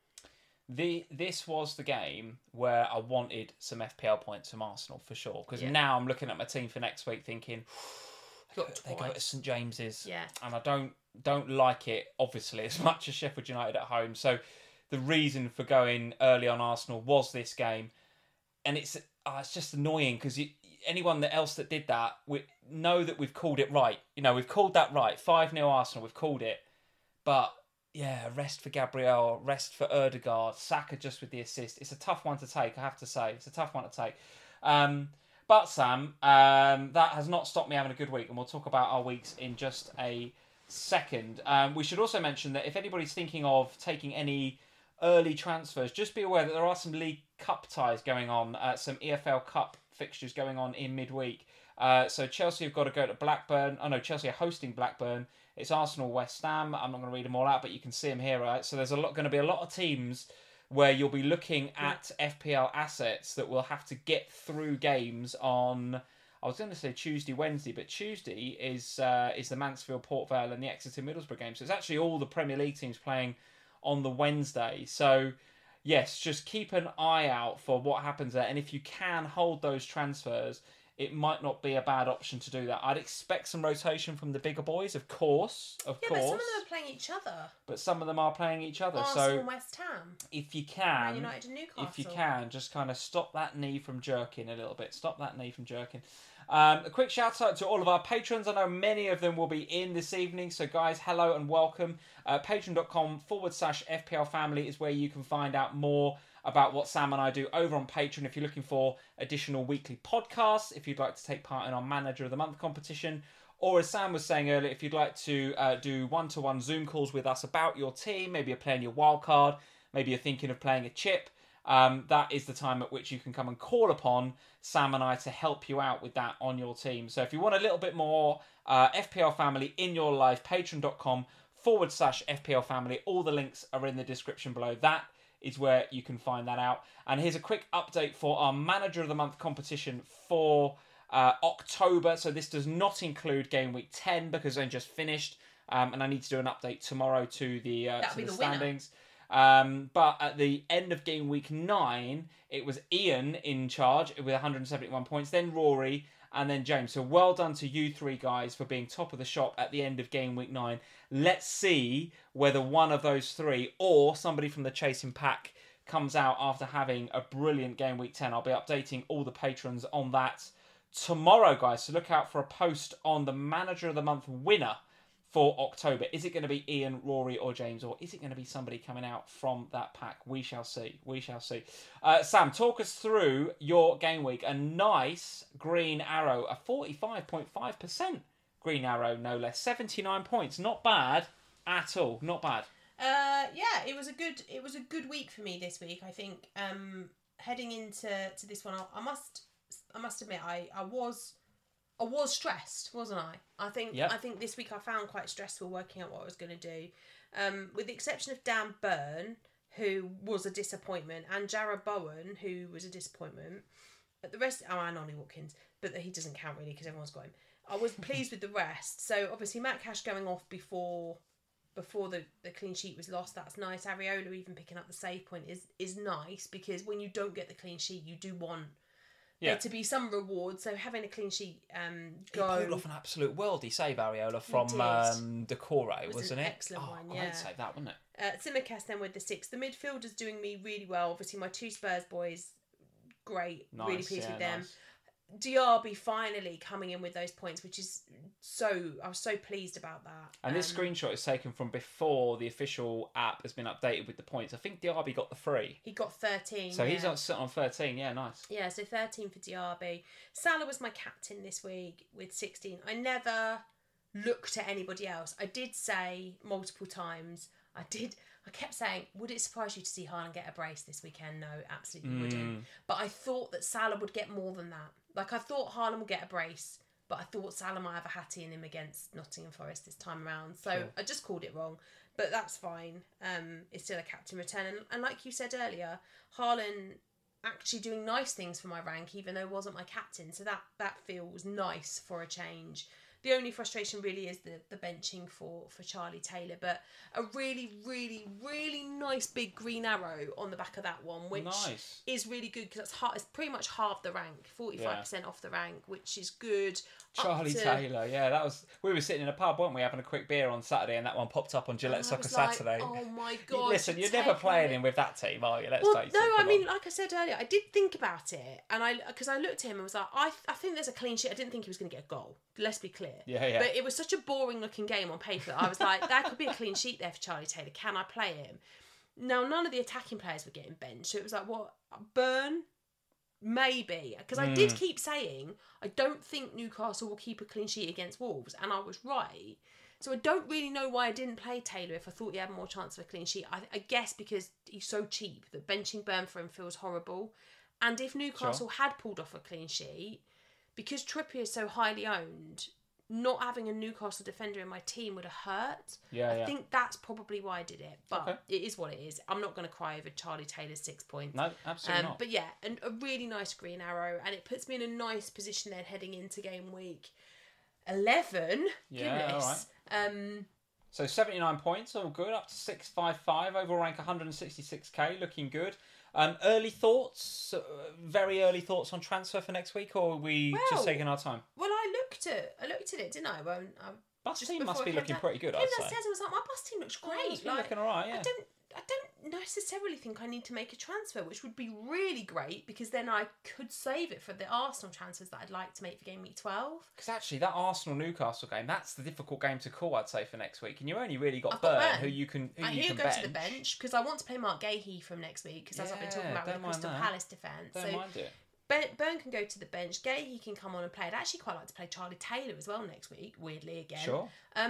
The This was the game where I wanted some F P L points from Arsenal, for sure. Because Yeah. now I'm looking at my team for next week thinking... They go, Got they go to twice. St James's, Yeah. and I don't don't like it, obviously, as much as Sheffield United at home. So the reason for going early on Arsenal was this game, and it's oh, it's just annoying because anyone that else that did that, we know that we've called it right. You know, we've called that right. five nil Arsenal, we've called it. But yeah, rest for Gabriel, rest for Ødegaard, Saka just with the assist. It's a tough one to take, I have to say. It's a tough one to take. Um, But, Sam, um, that has not stopped me having a good week, and we'll talk about our weeks in just a second. Um, we should also mention that if anybody's thinking of taking any early transfers, just be aware that there are some League Cup ties going on, uh, some E F L Cup fixtures going on in midweek. Uh, so Chelsea have got to go to Blackburn. Oh, no, Chelsea are hosting Blackburn. It's Arsenal, West Ham. I'm not going to read them all out, but you can see them here, right? So there's a lot going to be a lot of teams where you'll be looking at F P L assets that will have to get through games on, I was going to say Tuesday, Wednesday, but Tuesday is uh, is the Mansfield, Port Vale and the Exeter Middlesbrough game. So it's actually all the Premier League teams playing on the Wednesday. So yes, just keep an eye out for what happens there. And if you can hold those transfers, it might not be a bad option to do that. I'd expect some rotation from the bigger boys, of course, of Yeah, course. but some of them are playing each other. But some of them are playing each other. Arsenal so and West Ham. if you Man can, United and Newcastle. if you can, just kind of stop that knee from jerking a little bit. Stop that knee from jerking. Um, a quick shout out to all of our patrons. I know many of them will be in this evening. So guys, hello and welcome. Uh, Patreon.com forward slash FPL family is where you can find out more about what Sam and I do over on Patreon. If you're looking for additional weekly podcasts, if you'd like to take part in our Manager of the Month competition, or as Sam was saying earlier, if you'd like to uh, do one-to-one Zoom calls with us about your team, maybe you're playing your wild card, maybe you're thinking of playing a chip, um, that is the time at which you can come and call upon Sam and I to help you out with that on your team. So if you want a little bit more uh, F P L family in your life, patreon.com forward slash FPL family. All the links are in the description below. That is where you can find that out. And here's a quick update for our Manager of the Month competition for uh, October. So this does not include Game Week ten because I just finished. Um, and I need to do an update tomorrow to the, uh, to the, the standings. Um, but at the end of Game Week nine, it was Ian in charge with one hundred seventy-one points, then Rory, and then James. So well done to you three guys for being top of the shop at the end of Game Week nine. Let's see whether one of those three or somebody from the Chasing Pack comes out after having a brilliant Game Week ten. I'll be updating all the patrons on that tomorrow, guys. So look out for a post on the Manager of the Month winner for October. Is it going to be Ian, Rory or James, or is it going to be somebody coming out from that pack? We shall see. We shall see. Uh, Sam, talk us through your game week. A nice green arrow, a forty-five point five percent green arrow, no less. seventy-nine points. Not bad at all. Not bad. Uh, yeah, it was a good. It was a good week for me this week. I think um, heading into to this one, I, I must. I must admit, I, I was. I was stressed, wasn't I? I think yep. I think this week I found quite stressful working out what I was going to do. Um, with the exception of Dan Burn, who was a disappointment, and Jarrod Bowen, who was a disappointment. But the rest, oh, and Ollie Watkins, but he doesn't count really because everyone's got him. I was pleased with the rest. So obviously Matt Cash going off before before the, the clean sheet was lost, that's nice. Areola even picking up the save point is is nice because when you don't get the clean sheet, you do want Yeah. to be some reward, so having a clean sheet um, go... He pulled off an absolute worldie save, Areola, from um, Decore, was wasn't an it? Excellent oh, one, great yeah. save that, wasn't it? Uh, Simicast then with the six. The midfielder's doing me really well. Obviously, my two Spurs boys, great. Nice, really pleased yeah, with them. Nice. D R B finally coming in with those points, which is so... I was so pleased about that. And this um, screenshot is taken from before the official app has been updated with the points. I think D R B got the three. He got thirteen. So yeah. he's on, on thirteen, yeah, nice. Yeah, so thirteen for D R B. Salah was my captain this week with sixteen. I never looked at anybody else. I did say multiple times, I did... I kept saying, would it surprise you to see Haaland get a brace this weekend? No, absolutely mm. wouldn't. But I thought that Salah would get more than that. Like, I thought Haaland would get a brace, but I thought Salah might have a hattie in him against Nottingham Forest this time around. So sure. I just called it wrong. But that's fine. Um, it's still a captain return. And, and like you said earlier, Haaland actually doing nice things for my rank, even though he wasn't my captain. So that, that feels nice for a change. The only frustration really is the, the benching for, for Charlie Taylor. But a really, really, really nice big green arrow on the back of that one, which nice. is really good because it's, it's pretty much half the rank, forty-five percent yeah. off the rank, which is good. Charlie to... Taylor, yeah, that was... We were sitting in a pub, weren't we, having a quick beer on Saturday, and that one popped up on Gillette Soccer like, Saturday. Oh my God. Listen, you're never playing him with that team, are you? Let's well, face no, it. No, I mean, on. like I said earlier, I did think about it, and I because I looked at him and was like, I, I think there's a clean sheet. I didn't think he was going to get a goal. Let's be clear. Yeah, yeah. But it was such a boring looking game on paper. I was like, that could be a clean sheet there for Charlie Taylor. Can I play him? Now, none of the attacking players were getting benched, so it was like, what? Burn? Maybe. Because I mm. did keep saying, I don't think Newcastle will keep a clean sheet against Wolves, and I was right. So I don't really know why I didn't play Taylor if I thought he had more chance of a clean sheet. I, I guess because he's so cheap that benching Burn for him feels horrible. And if Newcastle sure. had pulled off a clean sheet, because Trippier is so highly owned, not having a Newcastle defender in my team would have hurt. Yeah, I yeah. think that's probably why I did it. But okay. it is what it is. I'm not going to cry over Charlie Taylor's six points. No, absolutely um, not. But yeah, and a really nice green arrow. And it puts me in a nice position then heading into game week eleven. Yeah, Goodness. all right. Um, so seventy-nine points, all good. Up to six fifty-five. Overall rank one hundred sixty-six k. Looking good. Um, early thoughts, uh, very early thoughts on transfer for next week, or are we well, just taking our time? Well, I looked at, I looked at it, didn't I? Well, I bus team must be looking down, pretty good. I'd say. I was like, my bus team looks great. Oh, it's like, looking alright. Yeah. I don't, I don't necessarily think I need to make a transfer, which would be really great because then I could save it for the Arsenal transfers that I'd like to make for game week twelve. Because actually, that Arsenal Newcastle game, that's the difficult game to call, I'd say, for next week. And you only really got Burn, who you can who I you can go bench. to the bench because I want to play Mark Gahey from next week because yeah, as I've been talking about with the Crystal that. Palace defence. Don't so mind it. Burn can go to the bench. Gahey can come on and play. I'd actually quite like to play Charlie Taylor as well next week, weirdly again. Sure. Um,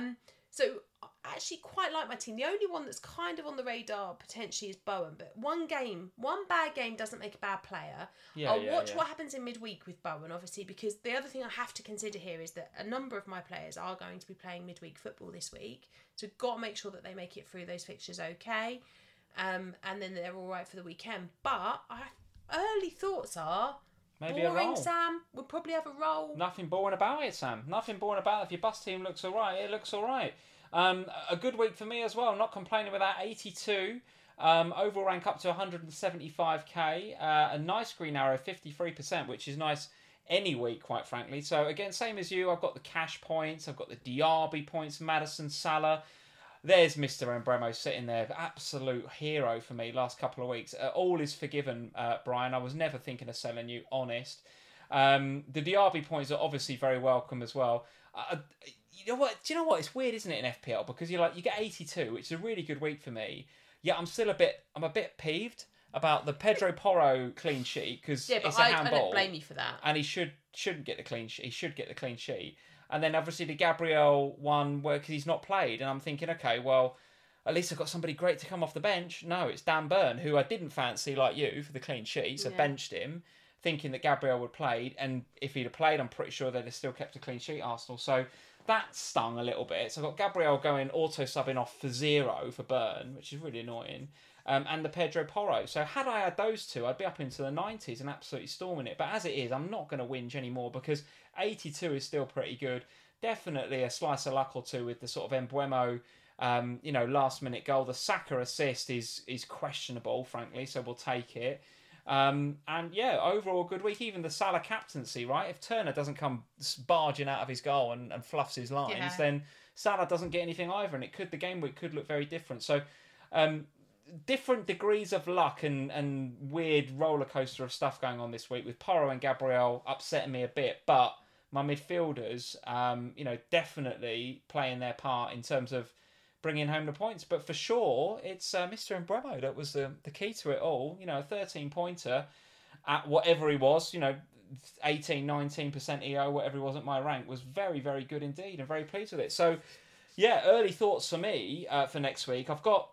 So I actually quite like my team. The only one that's kind of on the radar potentially is Bowen, but one game, one bad game doesn't make a bad player. Yeah, I'll yeah, watch yeah. what happens in midweek with Bowen, obviously, because the other thing I have to consider here is that a number of my players are going to be playing midweek football this week. So we've got to make sure that they make it through those fixtures okay. Um, and then they're all right for the weekend. But I, early thoughts are... Maybe boring, a roll. Sam. We'll probably have a roll. Nothing boring about it, Sam. Nothing boring about it. If your bus team looks all right, it looks all right. Um, a good week for me as well. Not complaining with that. eighty-two. Um, overall rank up to one hundred seventy-five k. Uh, a nice green arrow, fifty-three percent, which is nice any week, quite frankly. So, again, same as you. I've got the cash points. I've got the Diaby points. Madison, Salah. There's Mister Embremo sitting there, absolute hero for me last couple of weeks. Uh, all is forgiven, uh, Brian. I was never thinking of selling you, honest. Um, the Diaby points are obviously very welcome as well. Uh, you know what? Do you know what? It's weird, isn't it, in F P L? Because you're like you get eighty-two, which is a really good week for me. Yet I'm still a bit, I'm a bit peeved about the Pedro Porro clean sheet because Yeah, but it's a I, I handball, don't blame you for that. and he should shouldn't get the clean sheet. He should get the clean sheet. And then obviously the Gabriel one where because he's not played, and I'm thinking, okay, well, at least I've got somebody great to come off the bench. No, it's Dan Burn, who I didn't fancy like you for the clean sheet, so Yeah. benched him, thinking that Gabriel would play. And if he'd have played, I'm pretty sure they'd have still kept a clean sheet, Arsenal. So that stung a little bit. So I've got Gabriel going auto subbing off for zero for Burn, which is really annoying. Um, and the Pedro Porro. So had I had those two, I'd be up into the nineties and absolutely storming it. But as it is, I'm not going to whinge anymore because eighty-two is still pretty good. Definitely a slice of luck or two with the sort of Embuemo, um, you know, last minute goal. The Saka assist is is questionable, frankly, so we'll take it. Um, and yeah, overall good week. Even the Salah captaincy, right? If Turner doesn't come barging out of his goal and, and fluffs his lines, Yeah. then Salah doesn't get anything either, and it could the game week could look very different. So. Um, different degrees of luck and, and weird roller coaster of stuff going on this week with Porro and Gabriel upsetting me a bit, but my midfielders, um, you know, definitely playing their part in terms of bringing home the points. But for sure, it's uh, Mister Embremo that was the, the key to it all. You know, a thirteen-pointer at whatever he was, you know, eighteen, nineteen percent E O, whatever he was at my rank, was very, very good indeed and very pleased with it. So, yeah, early thoughts for me uh, for next week. I've got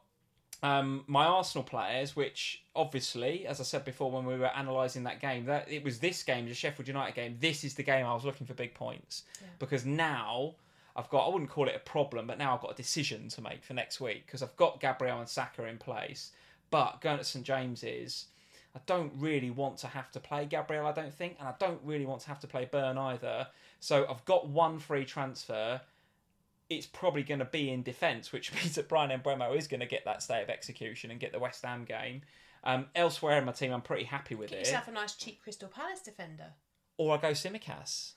Um, my Arsenal players, which obviously, as I said before when we were analysing that game, that it was this game, the Sheffield United game, this is the game I was looking for big points. Yeah. Because now I've got, I wouldn't call it a problem, but now I've got a decision to make for next week because I've got Gabriel and Saka in place. But going to St James's, I don't really want to have to play Gabriel, I don't think, and I don't really want to have to play Burn either. So I've got one free transfer. It's probably going to be in defence, which means that Brian Embremo is going to get that state of execution and get the West Ham game. Um, elsewhere in my team, I'm pretty happy with Get it. yourself a nice cheap Crystal Palace defender. Or I go Simicast.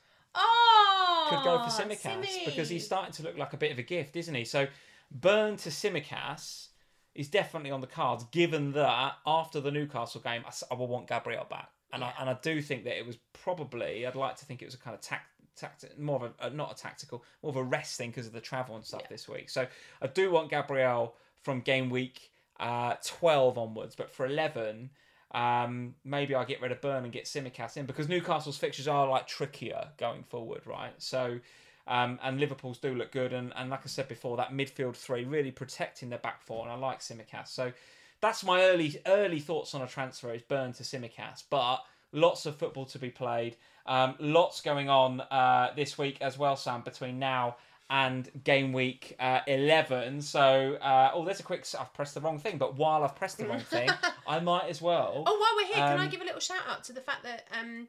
Oh! Could go for Simicast Simmy. because he's starting to look like a bit of a gift, isn't he? So Burn to Simicast is definitely on the cards, given that after the Newcastle game, I, s- I will want Gabriel back. And, Yeah. I, and I do think that it was probably, I'd like to think it was a kind of tact, tact more of a, uh, not a tactical, more of a rest thing because of the travel and stuff Yeah. this week. So I do want Gabriel from game week uh, twelve onwards, but for eleven, um, maybe I'll get rid of Burn and get Simicast in because Newcastle's fixtures are like trickier going forward, right? So, um, and Liverpool's do look good. And, and like I said before, that midfield three really protecting their back four, and I like Simicast. So that's my early early thoughts on a transfer is Burn to Simicast, but lots of football to be played. Um, lots going on uh, this week as well, Sam, between now and game week uh, eleven. So, uh, oh, there's a quick... I've pressed the wrong thing, but while I've pressed the wrong thing, I might as well... Oh, while we're here, can I Um, give a little shout out to the fact that um,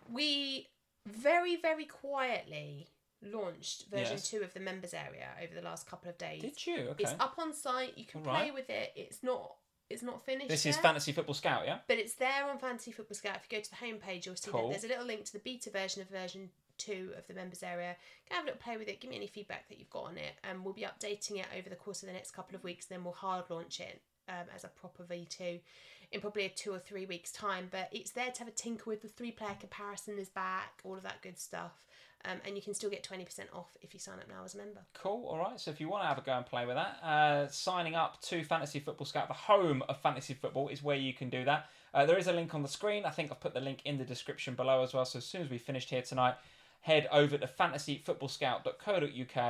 we very, very quietly launched version Yes. two of the members area over the last couple of days. Did you? Okay. It's up on site. You can All play right. with it. It's not. It's not finished. This is yet, Fantasy Football Scout, yeah? but it's there on Fantasy Football Scout. If you go to the homepage, you'll see Cool. that there's a little link to the beta version of version two of the members area. Go have a little play with it. Give me any feedback that you've got on it, and we'll be updating it over the course of the next couple of weeks. Then we'll hard launch it um, as a proper V two in probably a two or three weeks time. But it's there to have a tinker with. The three player comparison is back. All of that good stuff. Um, and you can still get twenty percent off if you sign up now as a member. Cool, all right. So if you want to have a go and play with that, uh, signing up to Fantasy Football Scout, the home of fantasy football, is where you can do that. Uh, there is a link on the screen. I think I've put the link in the description below as well. So as soon as we finished here tonight, head over to fantasy football scout dot co dot uk.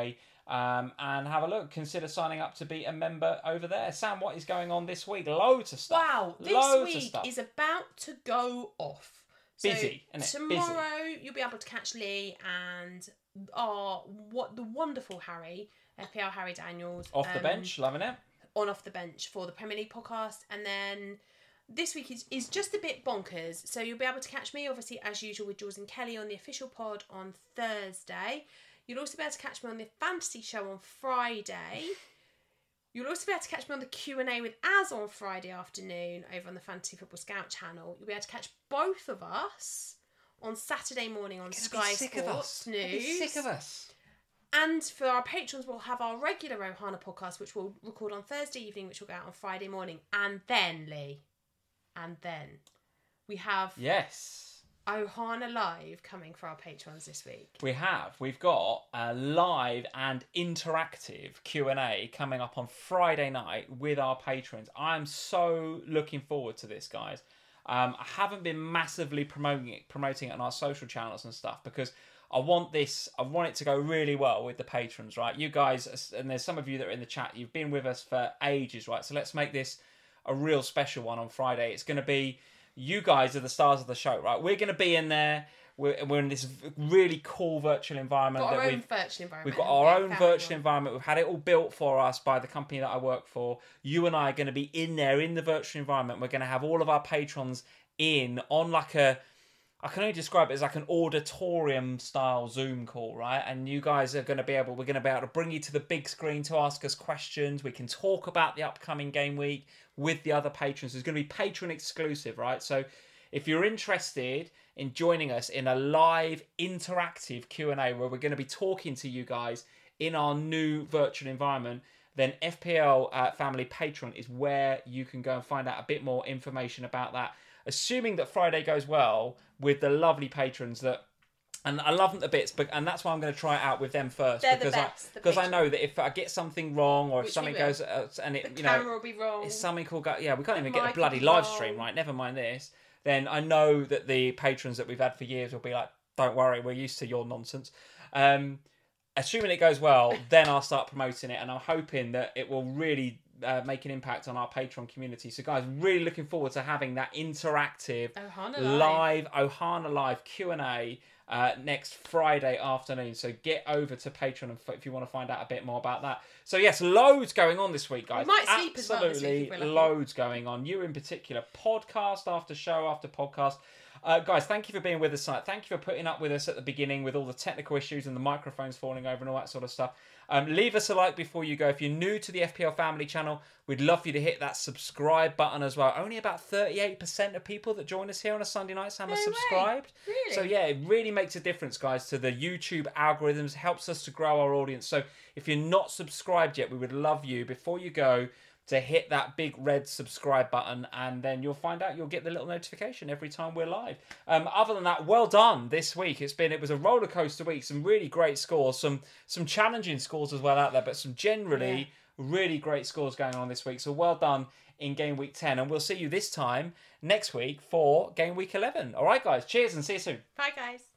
Um, and have a look. Consider signing up to be a member over there. Sam, what is going on this week? Loads of stuff. Wow, this Loads of week stuff. is about to go off. So Busy, isn't it? tomorrow Busy. you'll be able to catch Lee and our what the wonderful Harry, F P L Harry Daniels. Off the um, bench, loving it. On Off the Bench for the Premier League podcast. And then this week is, is just a bit bonkers. So you'll be able to catch me, obviously, as usual, with Jules and Kelly on the official pod on Thursday. You'll also be able to catch me on the Fantasy Show on Friday. You'll also be able to catch me on the Q and A with Az on Friday afternoon over on the Fantasy Football Scout channel. You'll be able to catch both of us on Saturday morning on Sky Sports News. Be sick of us. And for our patrons, we'll have our regular Ohana podcast, which we'll record on Thursday evening, which will go out on Friday morning. And then, Lee, and then we have Yes. Ohana Live coming for our patrons this week. We have. We've got a live and interactive Q and A coming up on Friday night with our patrons. I'm so looking forward to this, guys. Um, I haven't been massively promoting it, promoting it on our social channels and stuff because I want this, I want it to go really well with the patrons, right? You guys, and there's some of you that are in the chat, you've been with us for ages, right? So let's make this a real special one on Friday. It's going to be, you guys are the stars of the show, right? We're going to be in there. We're, we're in this really cool virtual environment. Got that our own we've, virtual environment. We've got our own Family virtual one. environment. We've had it all built for us by the company that I work for. You and I are going to be in there in the virtual environment. We're going to have all of our patrons in on like a, I can only describe it as like an auditorium style Zoom call, right? And you guys are going to be able, we're going to be able to bring you to the big screen to ask us questions. We can talk about the upcoming game week with the other patrons. It's going to be patron exclusive, right? So if you're interested in joining us in a live interactive Q and A where we're going to be talking to you guys in our new virtual environment, then F P L uh, Family Patreon is where you can go and find out a bit more information about that. Assuming that Friday goes well with the lovely patrons that, and I love them to bits, but and that's why I'm going to try it out with them first. They're because the best, I, the because I patrons. know that if I get something wrong or if Which we something will. goes uh, and it, The you camera know, will be wrong. it's something called go- yeah, we can't even The get a mic bloody will be live wrong. stream, right? Never mind this. Then I know that the patrons that we've had for years will be like, "Don't worry, we're used to your nonsense." Um, assuming it goes well, then I'll start promoting it, and I'm hoping that it will really uh, make an impact on our Patreon community. So, guys, really looking forward to having that interactive Ohana live Ohana Live Q and A uh, next Friday afternoon. So get over to Patreon if, if you want to find out a bit more about that. So yes, loads going on this week, guys. We might sleep as well this Absolutely week if we're lucky. loads going on. You in particular, podcast after show after podcast. Uh, guys, thank you for being with us tonight. Thank you for putting up with us at the beginning with all the technical issues and the microphones falling over and all that sort of stuff. Um, leave us a like before you go. If you're new to the F P L Family channel, we'd love for you to hit that subscribe button as well. Only about thirty-eight percent of people that join us here on a Sunday night, Sam, No are way. subscribed. Really? So yeah, it really makes a difference, guys, to the YouTube algorithms. Helps us to grow our audience. So if you're not subscribed yet, we would love you, before you go, to hit that big red subscribe button, and then you'll find out, you'll get the little notification every time we're live. Um, other than that, well done this week. It's been, it was a roller coaster week, some really great scores, some some challenging scores as well out there, but some generally Yeah. really great scores going on this week. So well done in game week ten, and we'll see you this time next week for game week eleven. All right, guys, cheers and see you soon. Bye, guys.